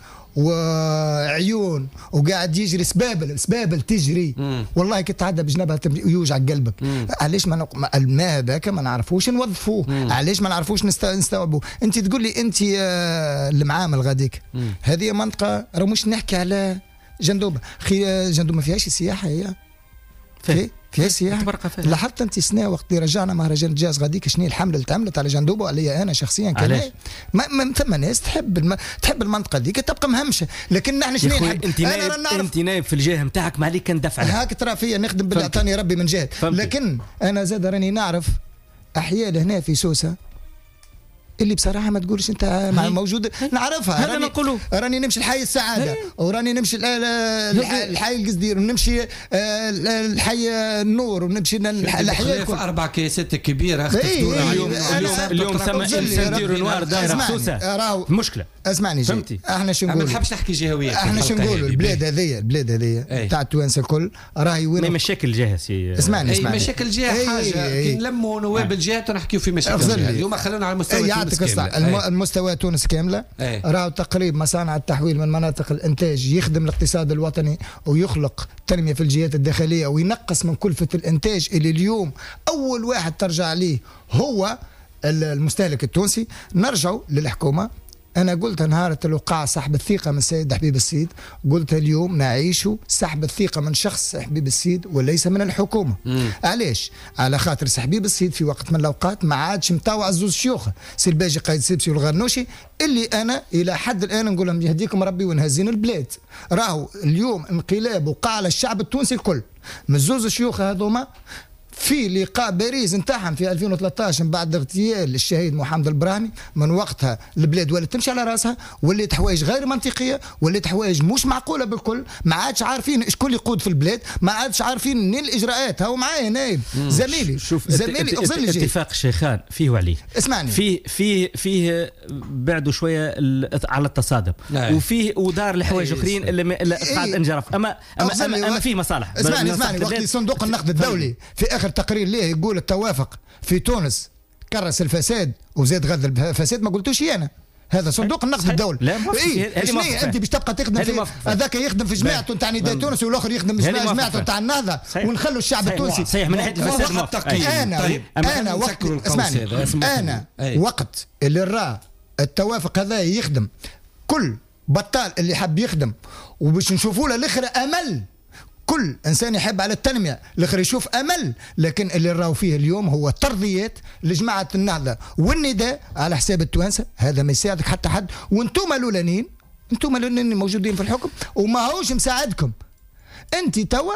وعيون وقاعد يجري سبابل تجري. والله كي تعدى بجنبها يوجع قلبك. علاش ما الماء هذاك ما نعرفوش نوظفوه؟ علاش ما نعرفوش نستوعبوه؟ انت تقول لي انت المعامل غاديك هذه منطقه راه مش نحكي على جندوبه. خي جندوبه ما فيهاش سياحه، هي فيها سياحه. لاحظت انت سنه وقت اللي رجعنا مهرجان الجاز غاديك شنو الحمله اللي تعملت على جندوبه عليا انا شخصيا كان ما ثم ناس تحب المنطقه ذيك تبقى مهمشه. لكن نحن شنو نحب؟ انت نايب في الجهه نتاعك ما عليك كان دفع هاك ترى فيا نخدم باللي عطاني ربي من جهه. لكن انا زاد راني نعرف احياء هنا في سوسه اللي بصراحه ما تقولش انت موجود نعرفها. راني نمشي الحي السعاده وراني نمشي الحي القصدير ونمشي الحي النور ونمشي الاحياء في 4 كيسات كبيره. اليوم ثم سندير نوار دايره سوسه مشكله. اسمعني فهمتي احنا شو نقول؟ ما نحبش نحكي جهويه. احنا شو نقولوا البلاد هذيا تاع التوانسه الكل راهي وين مشاكل جهه اسمعني مشاكل جهه حاجه كي نلموا نواب الجهات ونحكيوا في مشاكل الجهه. اليوم خلونا على مستوى المستوى تونس كامله. راهو تقريب مصانع التحويل من مناطق الانتاج يخدم الاقتصاد الوطني ويخلق تنميه في الجهات الداخليه وينقص من كلفه الانتاج اللي اليوم اول واحد ترجع عليه هو المستهلك التونسي. نرجعوا للحكومه. أنا قلت نهار الوقاع سحب الثقة من السيد حبيب السيد، قلت اليوم نعيش سحب الثقة من شخص حبيب السيد وليس من الحكومة. علاش؟ على خاطر حبيب السيد في وقت من الأوقات ما عادش مطاوع زوز شيوخة سي الباجي قايد سيبسي والغرنوشي اللي أنا إلى حد الآن نقول لهم يهديكم ربي ونهزين البلاد. راهو اليوم انقلاب وقع على الشعب التونسي الكل من زوز شيوخة هذوما. في لقاء باريس نتاعهم في 2013 بعد اغتيال الشهيد محمد البراهمي من وقتها البلاد ولات تمشي على راسها، ولات حوايج غير منطقيه، ولات حوايج مش معقوله بالكل. ما عادش عارفين شكون يقود في البلاد، ما عادش عارفين منين الاجراءات. هاو معايا نايب زميلي زميلي اتفاق الشيخان فيه وعليه. اسمعني فيه بعدوا شويه على التصادم وفيه ودار لحوايج اخرين اللي قاعد انجرف. اما فيه مصالح. اسمعني وقت صندوق النقد الدولي في اخر تقرير ليه يقول التوافق في تونس كرس الفساد وزاد غذى الفساد. ما قلتوش انا، هذا صندوق النقد الدولي. انت باش تبقى تخدم في هذاك يخدم في جماعته نتاع نداء تونس والاخر يخدم في جماعته نتاع النهضه ونخلوا الشعب التونسي صحيح من ناحيه الفساد. انا وقت اسمعني انا وقت اللي راه التوافق هذا يخدم كل بطال اللي حب يخدم وباش نشوفوا له الاخر امل. كل انسان يحب على التنميه الاخر يشوف امل. لكن اللي راهو فيه اليوم هو ترضيات لجماعه النهضه والنداء على حساب التوانسه. هذا ما يساعدك حتى حد. وانتم الاولانيين موجودين في الحكم وما هوش مساعدكم. انت توا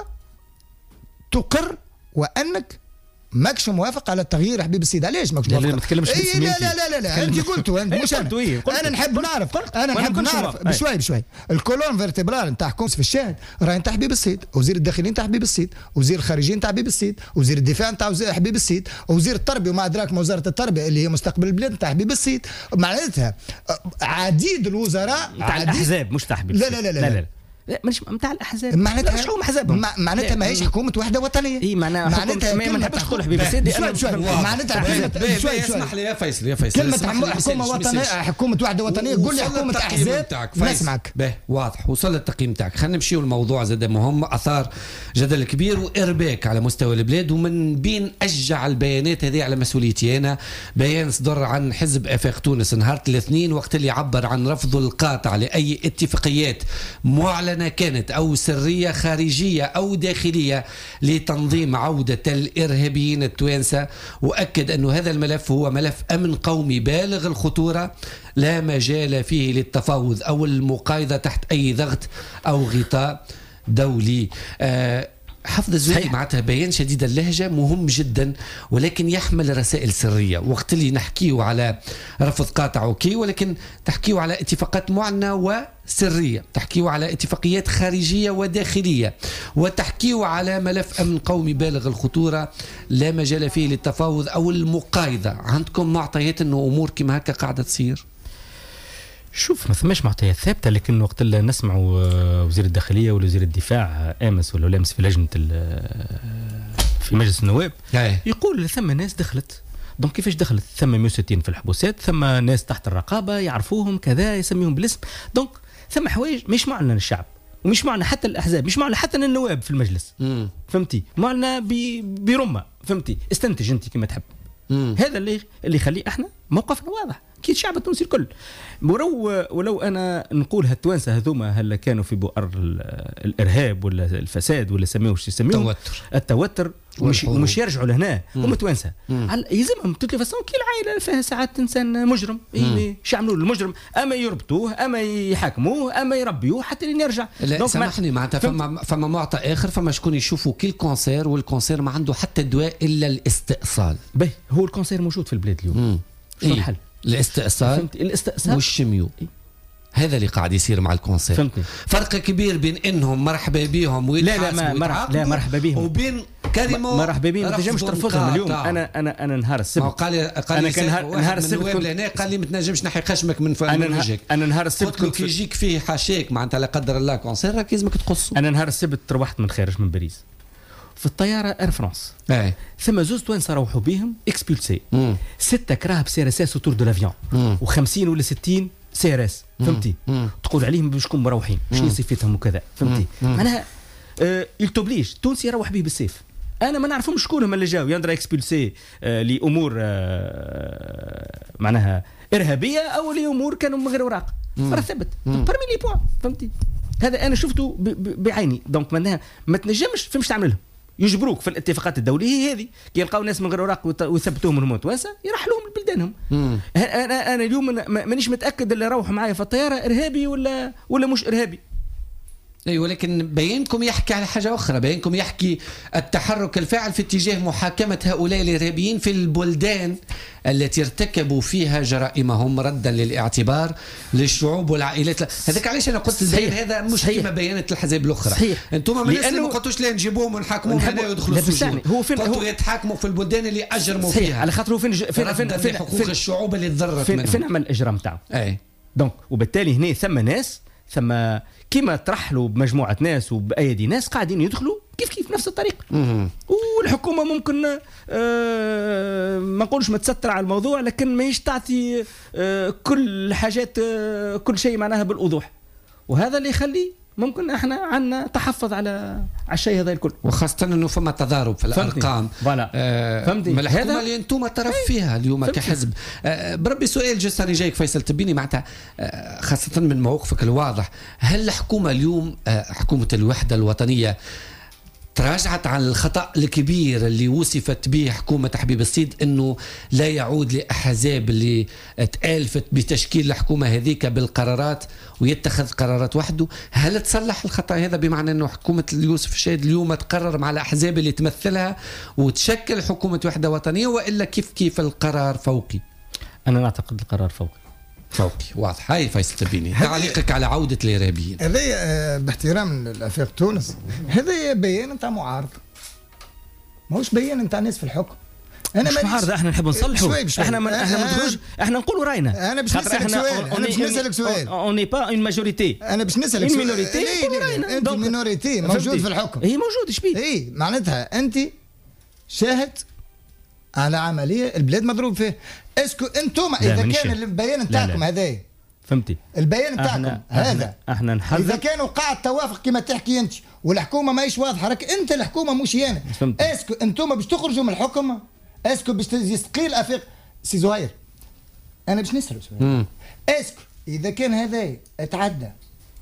تقر وانك ماكش موافق على التغيير حبيب السيد. علاش ماكش موافق؟ لا ما تكلمش لا انت قلتوا انت مش انا نحب نعرف بشوي الكولون فيرتبرال نتاعكم في الشاهد راهي نتاع حبيب السيد، وزير الداخليه نتاع حبيب السيد، وزير الخارجيه نتاع حبيب السيد، وزير الدفاع نتاع حبيب السيد، وزير التربيه وما ادراك وزاره التربيه اللي هي مستقبل البلاد نتاع حبيب السيد. معناتها عديد الوزراء نتاع الاحزاب مش تاع حبيب السيد. لا مش نتاع الاحزاب. معناتها مش هم احزابهم. معناتها ماهيش حكومه وحده وطنيه. اي معناتها ما نحبش نقول حبيب السيد. معناتها شوي اسمح لي يا فيصل كلمه حكومه وطنيه حكومه وحده وطنيه قول لي حكومه احزاب نسمعك. واضح وصل التقييم تاعك. خلينا نمشيو لموضوع زاد مهم اثار جدل كبير وارباك على مستوى البلاد. ومن بين اشجع البيانات هذه على مسؤوليتي انا بيان صدر عن حزب افاق تونس نهار الاثنين وقت اللي عبر عن رفضه القاطع لاي اتفاقيات معلنه معلنة كانت أو سرية خارجية أو داخلية لتنظيم عودة الإرهابيين التوانسة، وأكد أن هذا الملف هو ملف أمن قومي بالغ الخطورة لا مجال فيه للتفاوض أو المقايضة تحت أي ضغط أو غطاء دولي. حفظ الزويري معناتها بيان شديد اللهجة مهم جدا، ولكن يحمل رسائل سرية. وقت اللي نحكيه على رفض قاطع اوكي، ولكن تحكيه على اتفاقات معلنة وسرية، تحكيه على اتفاقيات خارجية وداخلية، وتحكيه على ملف أمن قومي بالغ الخطورة لا مجال فيه للتفاوض أو المقايضة. عندكم معطيات أنه أمور كما هكا قاعدة تصير؟ شوف ما ثماش معطيات ثابته، لكن وقت اللي نسمعوا وزير الداخليه ولا وزير الدفاع امس ولا لامس في لجنه في مجلس النواب يقول ثم ناس دخلت. دونك كيفاش دخلت؟ ثم 160 في الحبوسات، ثم ناس تحت الرقابه يعرفوهم كذا يسميهم بالاسم. دونك ثم حوايج مش معلنه للشعب ومش معلنه حتى الاحزاب، مش معلنه حتى النواب في المجلس. فهمتي؟ معلنه برمه. فهمتي؟ استنتج انت كما تحب. هذا اللي يخلي احنا موقفنا واضح كي الشعب التونسي الكل. ولو انا نقول هالتوانسه هذوما هل كانوا في بؤر الارهاب ولا الفساد ولا سميوه شو يسميوه التوتر ومش يرجعوا لهنا هم توانسه. يلزمهم تلفزيون كي العائله فيها ساعات انسان مجرم ايش يعملوا المجرم؟ اما يربطوه اما يحاكموه اما يربيوه حتى لين يرجع. لا سامحني معناتها فما معطى اخر، فما شكون يشوفوا كي الكونسير والكونسير ما عنده حتى دواء الا الاستئصال. به هو الكونسير موجود في البلاد اليوم. شو الحل؟ الاستئصال والشميو. هذا اللي قاعد يصير مع الكونسير. فهمتني. فرق كبير بين انهم مرحبا بهم ويتحاسبوا لا مرحبا بهم وبين كلمه مرحبا بهم. ما تنجمش ترفضهم اليوم. انا نهار السبت قال لي نهار السبت لهنا قال لي ما تنجمش نحي خشمك من وجهك. انا نهار السبت كنت كي يجيك فيه حاشاك معناتها لا قدر الله كونسير راك لازمك تقصه. انا نهار السبت روحت من خارج من باريس في الطياره اير فرانس. ثم زوز توانسه روحوا بهم اكسبولسي 6 كراه بسي ار اس اس اوتور دو لافيون و50 ولا 60 سي ار اس. فهمتي؟ تقول عليهم بشكون مروحين شنو صفتهم وكذا. فهمتي؟ معناها يلتوبليج تونسي يروح به بالسيف. انا ما نعرفهم شكون هم اللي جاوا يندرا اكسبولسي لامور معناها ارهابيه او لامور كانوا من غير اوراق. راه ثبت برمي لي بوان. فهمتي؟ هذا انا شفته بعيني. دونك معناها ما تنجمش فهمش تعمل لهم، يجبروك في الاتفاقات الدوليه هي هذه كي يلقاو ناس من غير اوراق ويثبتوهم انهم توانسه يرحلوهم لبلدانهم. انا اليوم مانيش متاكد اللي روح معايا في الطياره ارهابي ولا مش ارهابي. اي ولكن بينكم يحكي على حاجه اخرى، بينكم يحكي التحرك الفاعل في اتجاه محاكمه هؤلاء الارهابيين في البلدان التي ارتكبوا فيها جرائمهم ردا للاعتبار للشعوب والعائلات. هذاك علاش انا قلت البيان هذا مش كما بيانات الحزب الاخرى. انتم من الناس ما قلتوش لا نجيبوهم ونحاكموهم هنا ويدخلوا السجون. هو يتحاكموا في البلدان اللي اجرموا فيها على خاطر فين حقوق الشعوب اللي تضررت منهم. فين عمل الاجرام تاعو. اي دونك وبالتالي هنا ثم ناس ثم كما ترحلوا بمجموعه ناس وبايدي ناس قاعدين يدخلوا كيف نفس الطريقه. والحكومه ممكن ما نقولش ما تستر على الموضوع، لكن ما تعطي كل حاجات كل شيء معناها بالوضوح، وهذا اللي يخلي ممكن احنا عندنا تحفظ على الشيء هذا الكل، وخاصه انه فما تضارب في الارقام. فهمتني الحكومه اللي انتم طرف فيها اليوم كحزب. بربي سؤال جسري جايك فيصل تبيني معناتها خاصه من موقفك الواضح، هل الحكومه اليوم حكومه الوحده الوطنيه تراجعت عن الخطأ الكبير اللي وصفت به حكومة حبيب السيد أنه لا يعود لأحزاب اللي تآلفت بتشكيل الحكومة هذيك بالقرارات ويتخذ قرارات وحده؟ هل تصلح الخطأ هذا بمعنى أنه حكومة يوسف الشاهد اليوم تقرر مع الأحزاب اللي تمثلها وتشكل حكومة وحدة وطنية، وإلا كيف القرار فوقي؟ أنا نعتقد القرار فوقي واضح. هاي فيصل تبيني تعليقك على عودة الإرهابيين. هذا باحترام للأفاق تونس، هذا بيان نتاع معارضة، ماهوش بيان نتاع ناس في الحكم. انا مش معارضة، احنا نحب نصلحوا. احنا احنا نقولوا راينا. انا باش نسألك سؤال. اون ني با اون ماجوريتي. انا باش نسألك سؤال. انت مينوريتي موجود في الحكم. هي موجود ايش بيه؟ اي معناتها انت شاهد على عمليه البلاد مضروب فيه. اسكو انتم اذا كان البيان نتاعكم هذا فهمتي البيان نتاعكم هذا احنا نحذر اذا كانوا قاعد توافق كما تحكي انت والحكومه ماهيش واضحه، راك انت الحكومه مش انا. اسكو انتم باش تخرجوا من الحكم؟ اسكو باش يستقيل افاق سي زهير؟ انا باش نسال سؤال. اسكو اذا كان هذا اتعدى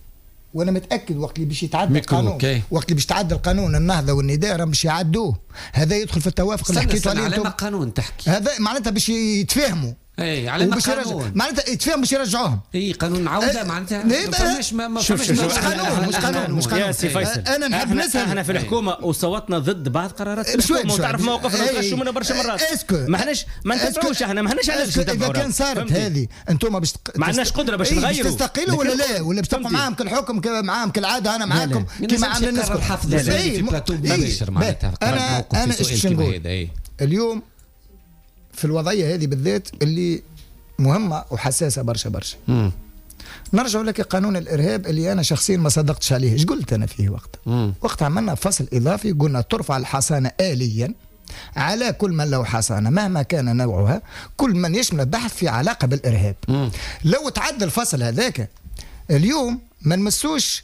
وانا متاكد وقت اللي باش يتعدى القانون، وقت اللي باش يتعدى القانون النهضه والنداء راهم باش يعدوه. هذا يدخل في التوافق اللي حكيتوا عليه انتم. على قانون تحكي هذا معناتها باش يتفاهموا. اي على قانون معناتها يتفاهم باش يرجعوهم. اي قانون عوده معناتها ما فماش مش قانون يا سي فيصل. انا نحب نسال، احنا في الحكومه وصوتنا ضد بعض قرارات الحكومه وتعرف موقفنا وتخشوا منا برشا مرات. ما احناش ما نتبعوش، احنا ما احناش علاش اذا كان صارت هذه انتم باش ما عندناش قدره باش نغيروا، تستقيلوا ولا لا، ولا باش تبقوا معاهم كالحكم معاهم كالعاده. انا معاكم كيما عامل الناس في بلاتو مباشر معناتها. انا ايش نقول اليوم في الوضعيه هذه بالذات اللي مهمه وحساسه برشا. نرجع لك قانون الارهاب اللي انا شخصيا ما صدقتش عليه. ايش قلت انا فيه وقت عملنا فصل اضافي، قلنا ترفع الحصانه آليا على كل من له حصانه مهما كان نوعها، كل من يشمل بحث في علاقه بالارهاب. لو تعدى الفصل هذاك اليوم ما نمسوش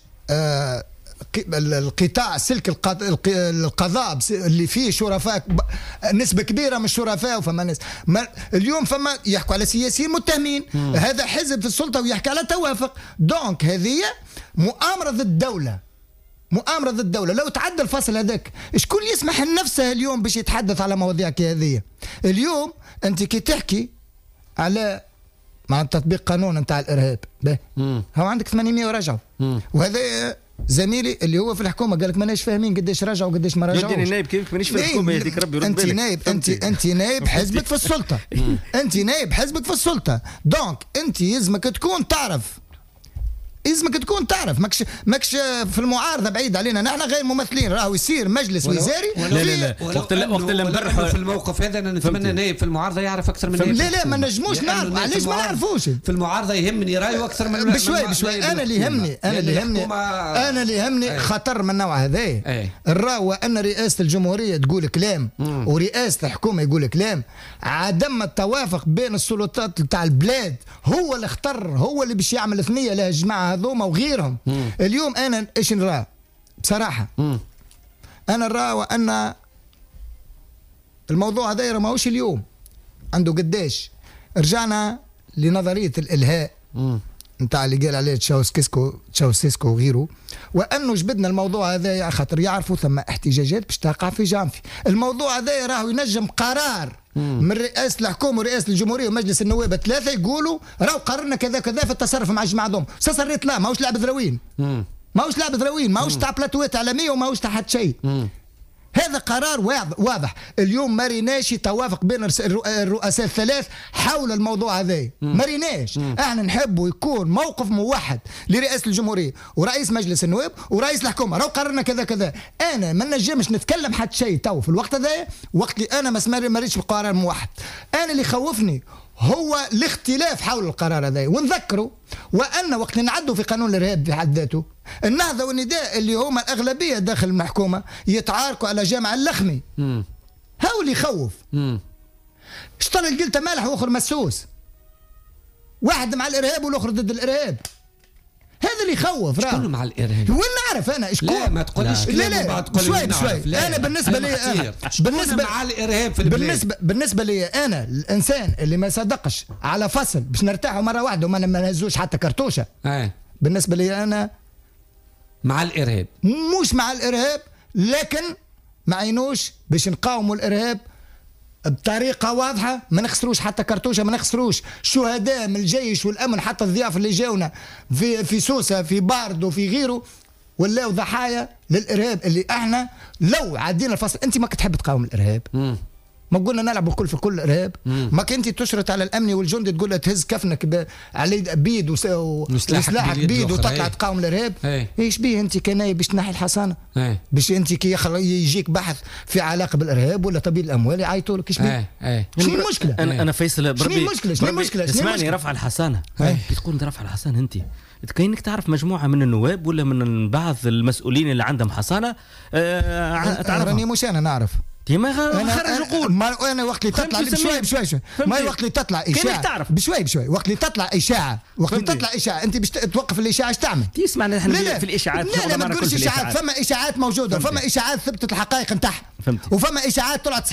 القطاع سلك القضاء اللي فيه شرفاء، نسبة كبيرة من الشرفاء، وفما ناس اليوم فما يحكوا على سياسيين متهمين. هذا حزب في السلطة ويحكي على توافق. دونك هذه مؤامرة ضد الدولة، مؤامرة ضد الدولة. لو تعدى الفصل هذاك شكون يسمح لنفسه اليوم باش يتحدث على مواضيع كهذه؟ اليوم أنت كي تحكي على مع تطبيق قانون نتاع الإرهاب هو عندك 800 ورجعوا، وهذا زميلي اللي هو في الحكومه قال لك ماناش فاهمين قداش رجعوا وقداش ما رجعوش. انت نايب كيف مانيش في الحكومه هذيك، ربي يرد بالك. انت نايب حزبك في السلطه. انت نايب حزبك في السلطه. دونك انت يلزمك تكون تعرف، ماكش في المعارضه بعيد علينا. نحن غير ممثلين، راهو يصير مجلس وزاري. لا وقت اللي نبرحوا في الموقف هذا انا نتمنى نايب في المعارضه يعرف اكثر من نايب. لا ما نجموش نعرف. علاش ما نعرفوش؟ في المعارضه يهمني رايه اكثر من بشوي. انا اللي يهمني خطر من النوع هذا. الراو ان رئاسه الجمهوريه تقول كلام ورئاسه الحكومه يقول كلام. عدم التوافق بين السلطات تاع البلاد هو اللي اختار، هو اللي باش يعمل ثنيه للجماعه هذوما وغيرهم. اليوم انا ايش نرى بصراحه؟ انا نرى وان الموضوع هذا ماهوش اليوم، عنده قداش. رجعنا لنظريه الالهاء نتاع اللي قال عليه تشاوسكيسكو وغيره، وانه جبدنا الموضوع هذا خاطر يعرفوا ثم احتجاجات باش تقع في جانفي. الموضوع هذا راهو ينجم قرار من رئاسه الحكومه ورئاسه الجمهوريه ومجلس النواب ثلاثه يقولوا راهو قررنا كذا كذا في التصرف مع الجماعه ذوم. سريت لا ماهوش لعب ذروين، ماهوش تاع بلاتوات عالميه وماهوش تاع حد شيء. هذا قرار واضح. اليوم ما ريناش توافق بين الرؤساء الثلاث حول الموضوع هذا، ما ريناش. احنا نحبوا يكون موقف موحد لرئاسه الجمهوريه ورئيس مجلس النواب ورئيس الحكومه. راهو قررنا كذا كذا. انا ما نجمش نتكلم حد شيء تو في الوقت هذا وقت اللي انا ما ريتش بالقرار موحد. انا اللي خوفني هو الاختلاف حول القرار هذا. ونذكروا وان وقت نعدوا في قانون الارهاب في حد ذاته النهضه والنداء اللي هما الاغلبيه داخل المحكومه يتعاركوا على جامع اللخمي. هاو اللي يخوف. شطر القلته مالح واخر مسوس، واحد مع الارهاب والاخر ضد الارهاب. هذا اللي يخوف. شكون مع الارهاب؟ وين نعرف انا شكون؟ لا ما تقوليش لا بشوي. انا بالنسبه لي بالنسبه مع الارهاب في البلاد، بالنسبه لي انا الانسان اللي ما صدقش على فصل باش نرتاحوا مره واحده وما نهزوش حتى كرتوشه. بالنسبه لي انا مع الارهاب، مش مع الارهاب لكن ما عينوش باش نقاوموا الارهاب بطريقه واضحه. ما نخسروش حتى كرتوشه، ما نخسروش شهداء من الجيش والامن، حتى الضياف اللي جاونا في سوسه في بارد وفي غيره ولاو ضحايا للارهاب. اللي احنا لو عدينا الفصل، انت ما كتحب تقاوم الارهاب، ما قلنا نلعب الكل في كل ارهاب. ما كنت تشرط على الامني والجندي تقول له تهز كفنك على بيد وسلاحك بيد وتطلع تقاوم الارهاب. ايش بيه انت كنايب باش تنحي الحصانه؟ باش انت كي يجيك بحث في علاقه بالارهاب ولا تبييض الاموال يعيطوا لك ايش بيه؟ شنو المشكله؟ انا فيصل بربي شنو المشكله؟ اسمعني، رفع الحصانه تقول رفع الحصانه انت كاينك تعرف مجموعه من النواب ولا من بعض المسؤولين اللي عندهم حصانه راني مش انا نعرف ديما خرج نقول ما انا وقت اللي تطلع بشوي ما وقت اللي تطلع اشاعه بشوي وقت اللي تطلع اشاعه انت باش توقف الاشاعه ايش تعمل؟ تسمع نحن في الاشاعات. لا ما تقولش اشاعات. فما اشاعات موجوده وفما اشاعات ثبتت الحقائق نتاعها وفما اشاعات طلعت صحيحه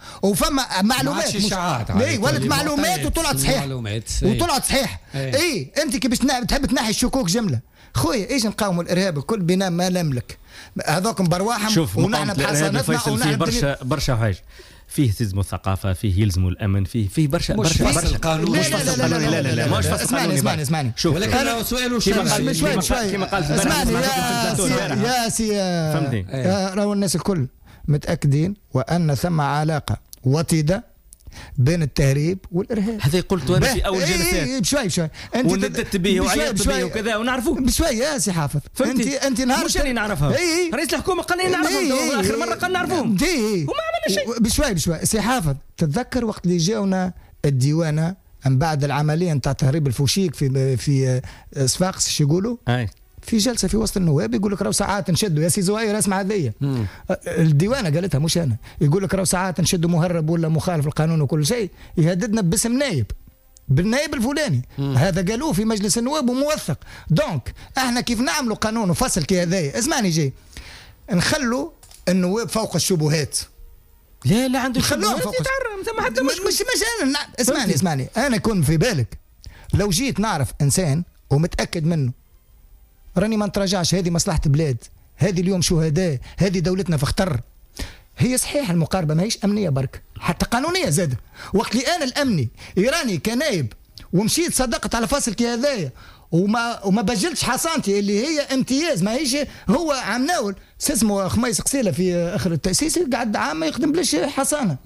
وفما معلومات ولات معلومات وطلعت صحيح وطلعت صحيح. اي انت كي باش تحب تنحي الشكوك جمله خويا ايش نقاوموا الارهاب الكل بنا ما نملك هذوكم برواحهم ونحن بحصانتنا ونحن برشا حاجه فيه تلزموا الثقافه، فيه يلزموا الامن، فيه برشا قانون. لا مش فصل قانوني. اسمعني شوف ولكن سؤال شوي كما قال اسمعني يا سي فهمتني. راهو الناس الكل متاكدين وان ثم علاقه وطيده بين التهريب والارهاب. هذا قلت انا في اول جلسات بشوي انت وندت به وعيطت به وكذا ونعرفوه بشوي يا سي حافظ. انت نهار مش انا نعرفها رئيس الحكومه قال لي نعرفهم اخر مره قال نعرفوهم وما عملنا شيء. بشوي سي حافظ تتذكر وقت اللي جاونا الديوانه من بعد العمليه نتاع تهريب الفوشيك في صفاقس شو يقولوا؟ في جلسه في وسط النواب يقول لك راهو ساعات نشدوا يا سي زهير اسمع هذيا الديوانه قالتها مش انا، يقول لك راهو ساعات نشدوا مهرب ولا مخالف القانون وكل شيء يهددنا باسم نايب بالنائب الفلاني. هذا قالوه في مجلس النواب وموثق. دونك احنا كيف نعملوا قانون وفصل كي هذايا اسمعني جاي نخلوا النواب فوق الشبهات. لا عنده شبهات يتعرم حتى مش انا اسمعني انا كن في بالك لو جيت نعرف انسان ومتاكد منه راني ما نتراجعش، هذه مصلحة بلاد، هذه اليوم شهداء، هذه دولتنا في خطر. هي صحيح المقاربة ماهيش أمنية برك حتى قانونية زادة. وقت لي أنا الأمني يراني كنايب ومشيت صدقت على فاصل كي هذايا وما بجلتش حصانتي اللي هي امتياز ماهيش هو عمناول اسمه خميس قسيلة في آخر التأسيس قعد عام ما يخدم بلاش حصانة.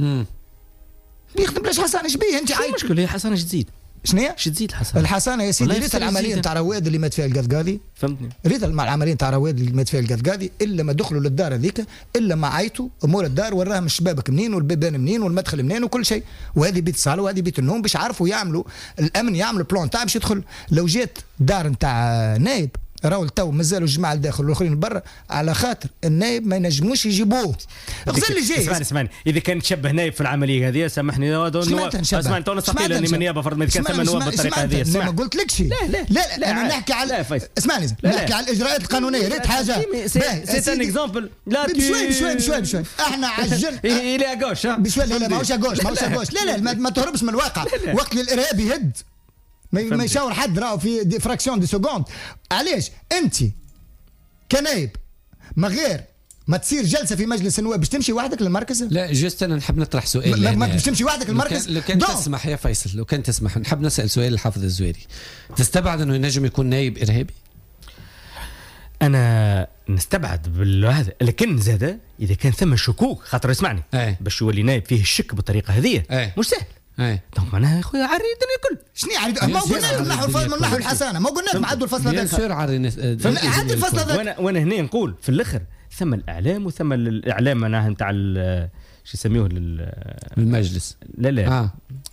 يخدم بلاش حصانة ايش بيه انت عايش؟ مشكلة هي حصانة تزيد. شنو هي؟ شو تزيد الحصانه؟ الحصانه يا سيدي ريت العمليه نتاع رواد اللي مات فيها القذقاذي فهمتني؟ ريت مع العمليه نتاع رواد اللي مات فيها القذقاذي الا ما دخلوا للدار هذيك الا ما عيطوا امور الدار وراهم الشبابك منين والبيبان منين والمدخل منين وكل شيء، وهذه بيت الصاله وهذه بيت النوم باش يعرفوا يعملوا الامن يعملوا بلان تاع باش يدخل. لو جات دار نتاع نايب راهو التو مازالوا الجماعه الداخل والاخرين برا على خاطر النايب ما ينجموش يجيبوه. غزل اللي جاي اسمعني اذا كان تشبه نايب في العمليه هذه سامحني اسمعني تو نستقيل اني من النيابه فرض ما كان ثم نواب بالطريقه هذه. لا ما قلت لكش لا انا نحكي على اسمعني نحكي على الاجراءات القانونيه ريت حاجه سي ان اكزامبل. لا بشوي احنا عجل الى غوش بشوي لا ماهوش غوش لا ما تهربش من الواقع. وقت الارهاب يهد ما يشاور حد راهو في فراكسيون دي سكوند. علاش انت كنايب ما غير ما تصير جلسه في مجلس النواب باش تمشي وحدك للمركز؟ لا جست انا نحب نطرح سؤال ما باش تمشي وحدك للمركز. لو كان تسمح يا فيصل لو كان تسمح نحب نسال سؤال الحافظ الزويري. تستبعد انه ينجم يكون نايب ارهابي؟ انا نستبعد بالهذا لكن زاد اذا كان ثم شكوك خاطر اسمعني باش يولي نايب فيه الشك بالطريقه هذه مش سهل. دونك معناها يا خويا عري الدنيا الكل. شنو عري؟ ما قلنا من نحو الحسانه ما قلناش نعدوا الفصل هذاك. سير عري عدوا الفصل هذاك. وانا هنا نقول في الاخر ثم الاعلام وثم الاعلام معناها نتاع شو يسميوه المجلس. لا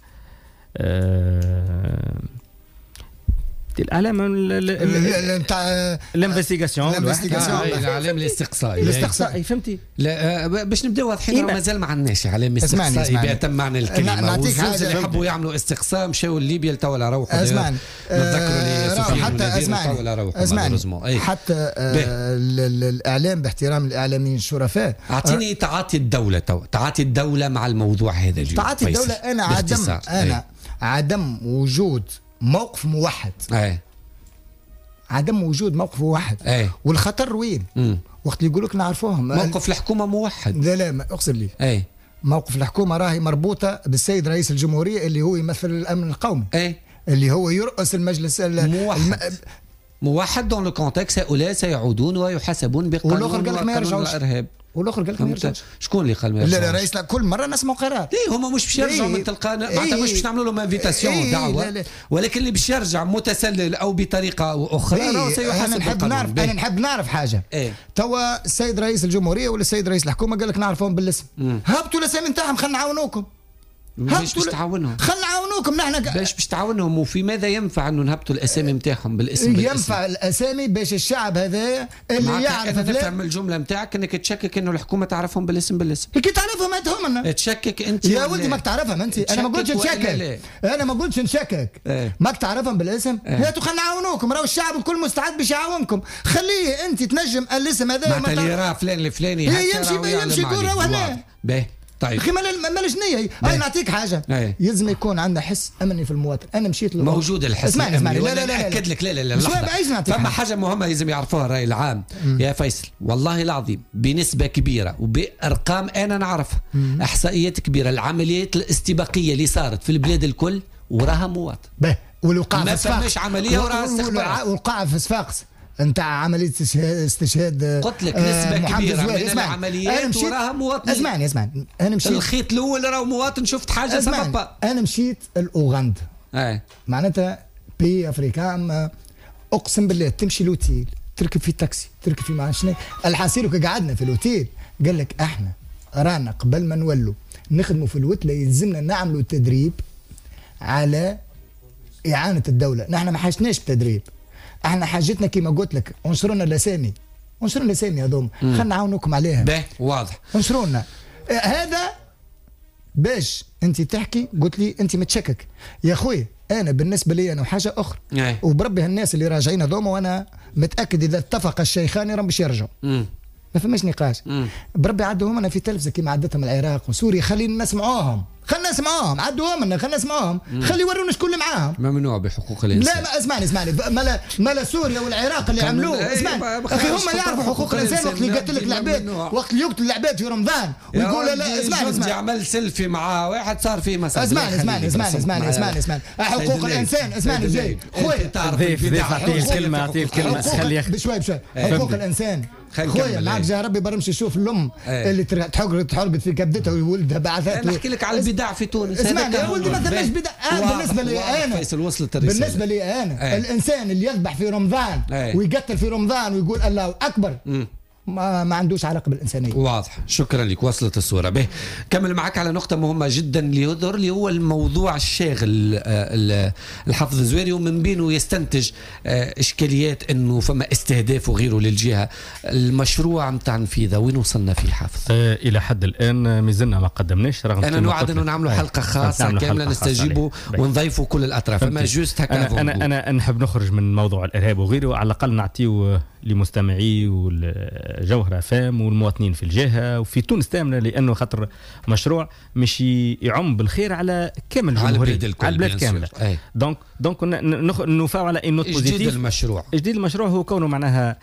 الاعلام نتاع الانفستيغاسيون الاعلام الاستقصائي فهمتي؟ لا باش نبداو واضحين مازال ما عندناش اعلام استقصائي بأتم معنى الكلمه. والزوز اللي يحبوا يعملوا استقصاء مشاو لليبيا لتوا روحوا. اسمعني نتذكروا حتى اسمعني حتى الاعلام باحترام الاعلاميين الشرفاء اعطيني تعاطي الدوله تعاطي الدوله مع الموضوع هذا اليوم. تعاطي الدوله انا عدم وجود موقف موحد. عدم وجود موقف موحد. والخطر وين؟ وقت اللي يقول لك نعرفوهم موقف الحكومه موحد. لا اقصد لي موقف الحكومه راهي مربوطه بالسيد رئيس الجمهوريه اللي هو يمثل الامن القومي اللي هو يرأس المجلس موحد دون لو كونتكست. هؤلاء سيعودون ويحاسبون بقانون الارهاب. والاخر قال لك ما يرجعش. شكون اللي قال ما يرجعش؟ لا رئيس كل مره نسمعوا قرار. هما مش باش يرجعوا من تلقاء معناتها مش باش نعملوا لهم انفيتاسيون دعوه ولكن اللي باش يرجع متسلل او بطريقه اخرى راهو سيحاسب بالقانون. انا نحب نعرف حاجه. توا السيد رئيس الجمهوريه ولا السيد رئيس الحكومه قال لك نعرفهم بالاسم. هبطوا الاسامي نتاعهم خلينا نعاونوكم. باش تعاونهم خلينا نعاونوكم نحن باش تعاونهم. وفي ماذا ينفع انه نهبطوا الاسامي نتاعهم بالاسم؟ ينفع الاسامي باش الشعب هذا اللي يعرف. انا نفهم الجمله نتاعك انك تشكك انه الحكومه تعرفهم بالاسم. كي تعرفهم انت تشكك انت يا ولدي ماك تعرفهم انت. انا ما قلتش نشكك انا ما قلتش نشكك ماك تعرفهم بالاسم. هاتوا خلينا نعاونوكم راهو الشعب الكل مستعد باش يعاونكم. خليه انت تنجم الاسم هذا معناتها اللي راه فلان الفلاني يمشي يقول راهو هنا طيب اخي مالش نيه. انا نعطيك حاجه يلزم يكون عندنا حس امني في المواطن. انا مشيت موجود الحس. اسمعني لا ناكد لك. لا فما حاجه مهمه لازم يعرفوها الراي العام يا فيصل، والله العظيم بنسبه كبيره وبارقام انا نعرفها، احصائيات كبيره، العمليات الاستباقيه اللي صارت في البلاد الكل وراها مواطن. والوقع ما فماش عمليه وراها استخبارات. والوقع في صفاقس نتاع عمليه استشهاد، قلت لك نسبه كبيره من العمليات وراها مواطنين. اسمعني انا مشيت الخيط الاول راهو مواطن، شفت حاجه سببها. انا مشيت الاوغندا معناتها بي افريكان، اقسم بالله تمشي لوتيل تركب في تاكسي تركب في ما شنو الحاسيلك قعدنا في الاوتيل قال لك احنا رانا قبل ما نولوا نخدموا في الوتله يلزمنا نعملوا تدريب على اعانه الدوله. نحن ما حاجتناش بتدريب، احنا حاجتنا كما قلت لك انشرونا الاسامي هذوما خلينا نعاونوكم عليها. واضح. انشرونا هذا باش انت تحكي. قلت لي انت متشكك يا اخوي. انا بالنسبه لي انا حاجه اخرى وبربي هالناس اللي راجعين هذوما وانا متاكد اذا اتفق الشيخان راهم باش يرجعوا. ما فماش نقاش. بربي عدوهم انا في تلفزه كيما عدتهم العراق وسوريا. خلينا نسمعوهم عدوهم لنا خلينا نسمعوهم. خلي يورونا شكون اللي معاهم. ممنوع بحقوق الانسان. لا اسمعني مالا سوريا والعراق اللي عملوه. اسمعني اخي هم يعرفوا حقوق الانسان. وقت اللي قتل لك العباد، وقت اللي يقتل العباد في رمضان ويقول لا اسمعني عمل سيلفي مع واحد صار فيه مسألة. اسمعني حقوق الانسان. اسمعني جاي خويا اعطيه الكلمه خليه بشوي حقوق الانسان خويا. معك جا ربي برمش يشوف الام اللي تحرقت في كبدتها وولدها بعثت. نحكي لك على البدع في تونس. اسمعني يا ولدي ما ثماش بدع. بالنسبه لي انا فيصل وصلت الرساله. بالنسبه لي انا الانسان اللي يذبح في رمضان ويقتل في رمضان ويقول الله اكبر ما عندوش علاقه بالانسانيه. واضح. شكرا لك وصلت الصوره. به كمل معك على نقطه مهمه جدا اللي هو الموضوع الشاغل الحافظ الزويري، ومن بينه يستنتج اشكاليات انه فما استهداف وغيره للجهه. المشروع نتاع نفيذه وين وصلنا فيه حافظ؟ الى حد الان مازلنا ما قدمناش. رغم انا نوعد انه نعملوا حلقه خاصه كامله نستجيبوا ونضيفوا كل الاطراف. اما جوست هكا انا نحب نخرج من موضوع الارهاب وغيره، على الاقل نعطيو لمستمعي والجوهرة فام والمواطنين في الجهة وفي تونس تامنة، لأنه خاطر مشروع مش يعم بالخير على كامل الجمهورية، على البلاد كاملة. دونك نفاو على نوت بوزيتيف. جديد المشروع هو كونه معناها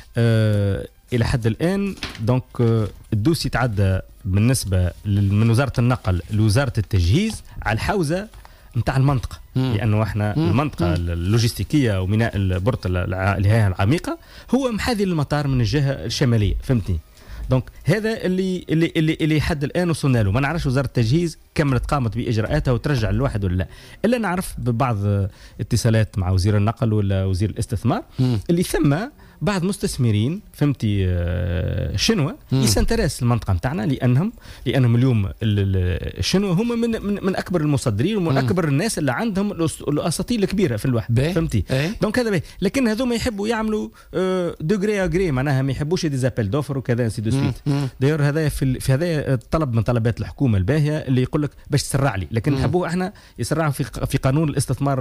إلى حد الآن دونك الدوسي يتعدى بالنسبة من وزارة النقل لوزارة التجهيز على الحوزة نتاع المنطقة. لأنه احنا المنطقة اللوجستيكية وميناء البورت الهيئة العميقة هو محاذي للمطار من الجهة الشمالية، فهمتني؟ دونك هذا اللي حد الآن وصلنا له. ما نعرفش وزارة التجهيز كملت قامت بإجراءاتها وترجع الواحد ولا لا. إلا نعرف ببعض اتصالات مع وزير النقل ولا وزير الاستثمار اللي ثم بعض مستثمرين فهمتي الشنوة يسنترس المنطقة متاعنا، لأنهم اليوم الشنوة هم من أكبر المصدرين ومن أكبر الناس اللي عندهم الأساطيل الكبيرة في الواحد، فهمتي؟ دونك هذا لكن هذوما يحبوا يعملوا دوغري أغري، معناها ما يحبوش ديزابيل دوفر وكذا سي دو سويت. داير هذا في هذا طلب من طلبات الحكومة الباهية اللي يقول لك باش تسرع لي، لكن نحبوه احنا يسرعوا في قانون الاستثمار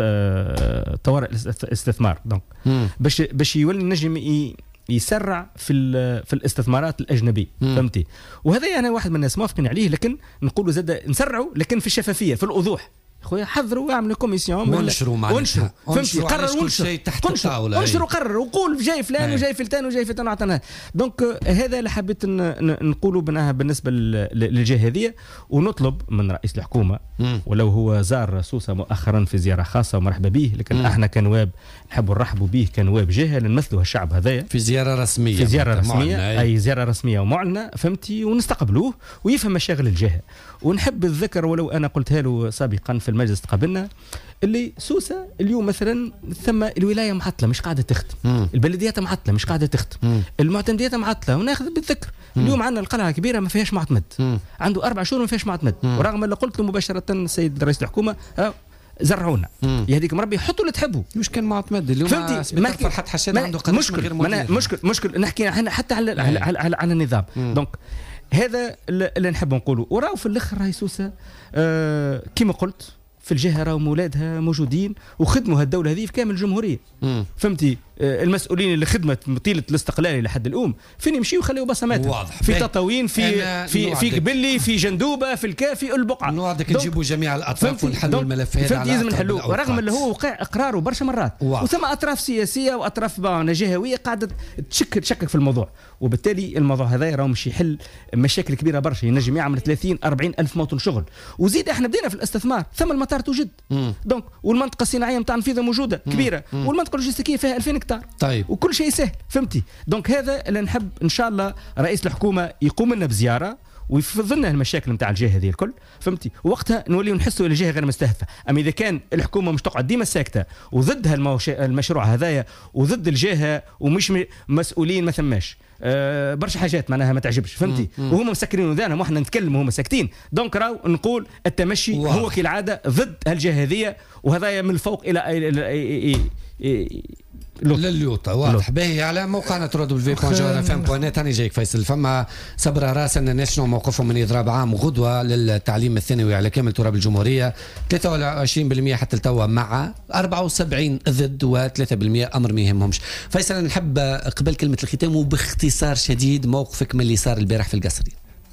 طوارئ الاستثمار. دونك باش يولي نجم يسرع في الاستثمارات الأجنبية، فهمتي؟ وهذا يعني واحد من الناس موافقين عليه، لكن نقولوا زاد نسرعوا لكن في الشفافية في الوضوح. خويا حضروا واعملوا كوميسيون وانشروا فهمتي؟ قرروا كل شيء تحت الطاوله، انشروا قرروا وقول جاي فلان وجاي فلان وجاي فلان وعطنا. دونك هذا اللي حبيت نقولوا بناها بالنسبه للجهه هذه، ونطلب من رئيس الحكومه ولو هو زار سوسه مؤخرا في زياره خاصه ومرحبا به، لكن احنا كنواب نحبوا نرحبوا به كنواب جهه نمثلوا الشعب هذايا في زياره رسميه، اي زياره رسميه ومعلنه، فهمتي؟ ونستقبلوه ويفهم مشاغل الجهه. ونحب الذكر ولو انا قلتها له سابقا في المجلس قبلنا، اللي سوسه اليوم مثلا ثم الولايه معطله مش قاعده تخدم، البلديات معطله مش قاعده تخدم، المعتمديات معطله. وناخذ بالذكر اليوم عندنا القلعه الكبيره ما فيهاش معتمد، عنده 4 شهور ما فيهاش معتمد، ورغم اللي قلت له مباشره السيد رئيس الحكومه زرعونا يهديك مربي حطوا اللي تحبوا. مش كان معتمد اليوم ما فرحت حسين عنده قداش من غير مدير. مشكل نحكي حتى على النظام. دونك هذا اللي نحب نقوله. وراو في الاخر راهي سوسه كما قلت في الجهه راهم اولادها موجودين وخدموا هالدوله هذه في كامل الجمهوريه، فهمتي؟ المسؤولين اللي خدمت طيله الاستقلال لحد اليوم فين يمشيوا يخليوا بصمات في تطاوين في قبلي في جندوبه في الكافي البقعه نوعدك نجيبوا جميع الاطراف ونحلوا الملف هذا على لازم نحلوه رغم اللي هو وقع اقراره برشا مرات وثم اطراف سياسيه واطراف جهويه قاعده تشكك في الموضوع وبالتالي الموضوع هذا راه مش يحل مشاكل كبيره برشا ينجم يعمل 30-40 الف موطن شغل وزيد احنا بدينا في الاستثمار ثم المطار توجد دونك والمنطقه الصناعيه نتاع النفيذه موجوده كبيره والمنطقه اللوجستيكيه فيها 2000 هكتار طيب وكل شيء سهل فهمتي دونك هذا اللي نحب ان شاء الله رئيس الحكومه يقوم لنا بزياره ويفض لنا المشاكل نتاع الجهه هذه الكل فهمتي وقتها نوليو نحسوا الى جهه غير مستهدفه اما اذا كان الحكومه مش تقعد ديما ساكته وضدها المشروع هذايا وضد الجهه ومش مسؤولين ما ثماش برشا حاجات معناها ما تعجبش فهمتي وهم مسكرين ودانهم واحنا نتكلم وهم ساكتين دونك راو نقول التمشي هو كالعاده ضد هالجهه هذه وهذايا من الفوق الى لليوتا واضح باهي على موقعنا www.jrfm.net. أنا جايك فيصل فما صبر راس أن الناس شنو موقفهم من إضراب عام غدوة للتعليم الثانوي على كامل تراب الجمهورية 23% حتى التوا مع 74 ضد و3% أمر ما يهمهمش. فيصل أنا نحب قبل كلمة الختام وباختصار شديد موقفك من اللي صار البارح في القصري.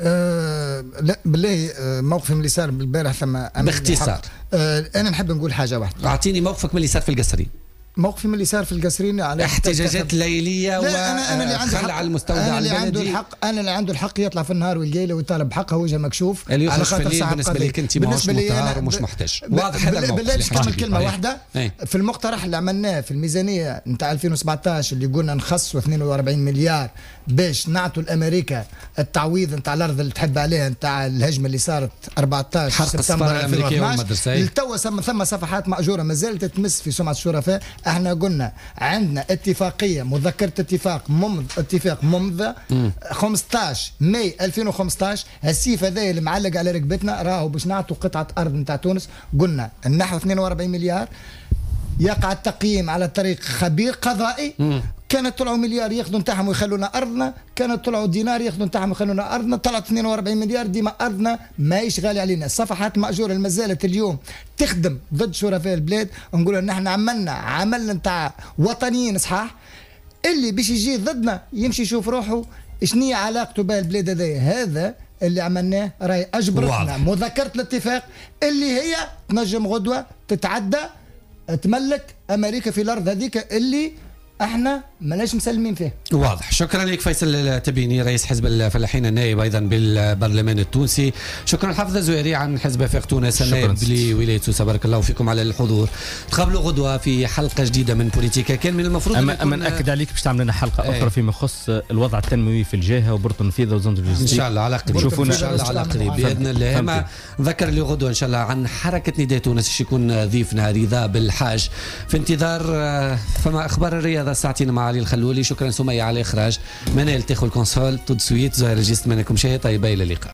لا بالله موقفي من اللي صار البارح ثم باختصار أنا نحب نقول حاجة واحدة. أعطيني موقفك من اللي صار في القصري. موقفي من اللي صار في القصرين على احتجاجات ليليه وخلع المستودع البلدي. انا اللي عنده الحق يطلع في النهار والليله ويطالب بحقه وجه مكشوف على خاطر ساعه بالنسبه لك انت ماهوش مطار ومش محتاج واضح هذا الموقف. بالله نكمل كلمه واحده في المقترح اللي عملناه في الميزانيه نتاع 2017 اللي قلنا نخصصوا 42 مليار باش نعطوا لامريكا التعويض نتاع الارض اللي تحب عليها نتاع الهجمه اللي صارت 14 سبتمبر 2012 لتوا ثم صفحات ماجوره ما زالت تمس في سمعه الشرفاء. احنا قلنا عندنا اتفاقيه مذكره اتفاق ممضى 15 ماي 2015 السيف هذا اللي معلق على ركبتنا راهو باش نعطوا قطعه ارض نتاع تونس. قلنا النحو 42 مليار يقع التقييم على طريق خبير قضائي. كانت طلعوا مليار ياخذوا نتاعهم ويخلونا ارضنا كانت طلعوا دينار ياخذوا نتاعهم ويخلونا ارضنا طلعت 42 مليار ديما ارضنا ماهيش غالي علينا. الصفحات ماجوره ما زالت اليوم تخدم ضد شرفاء البلاد. نقولوا ان احنا عملنا عمل نتاع وطنيين صحاح اللي باش يجي ضدنا يمشي يشوف روحه شنية علاقته بالبلاد هذا اللي عملناه راهي اجبرتنا مذكره الاتفاق اللي هي تنجم غدوه تتعدى تملك امريكا في الارض هذيك اللي احنا ماناش مسلمين فيه. واضح. شكرا لك فيصل التبيني رئيس حزب الفلاحين النائب ايضا بالبرلمان التونسي. شكرا حافظ الزويري عن حزب افاق تونس النائب لولايه سوسه. بارك الله فيكم على الحضور. تقابلوا غدوه في حلقه جديده من بوليتيكا. كان من المفروض اما ناكد عليك باش تعمل لنا حلقه اخرى فيما يخص الوضع التنموي في الجهه وبرطن النفيذه وزنجر ان شاء الله على قريب. شوفونا ان شاء الله على قريب باذن الله. اما ذكر لي غدوه ان شاء الله عن حركه نداء تونس باش يكون ضيفنا رضا بالحاج في انتظار فما اخبار الرياضه ساعتين مع علي الخلولي. شكرا سمية على الإخراج. منال تاخذ الكونسول تو سويت. زهير الجسم منكم شيء طيب. إلى اللقاء.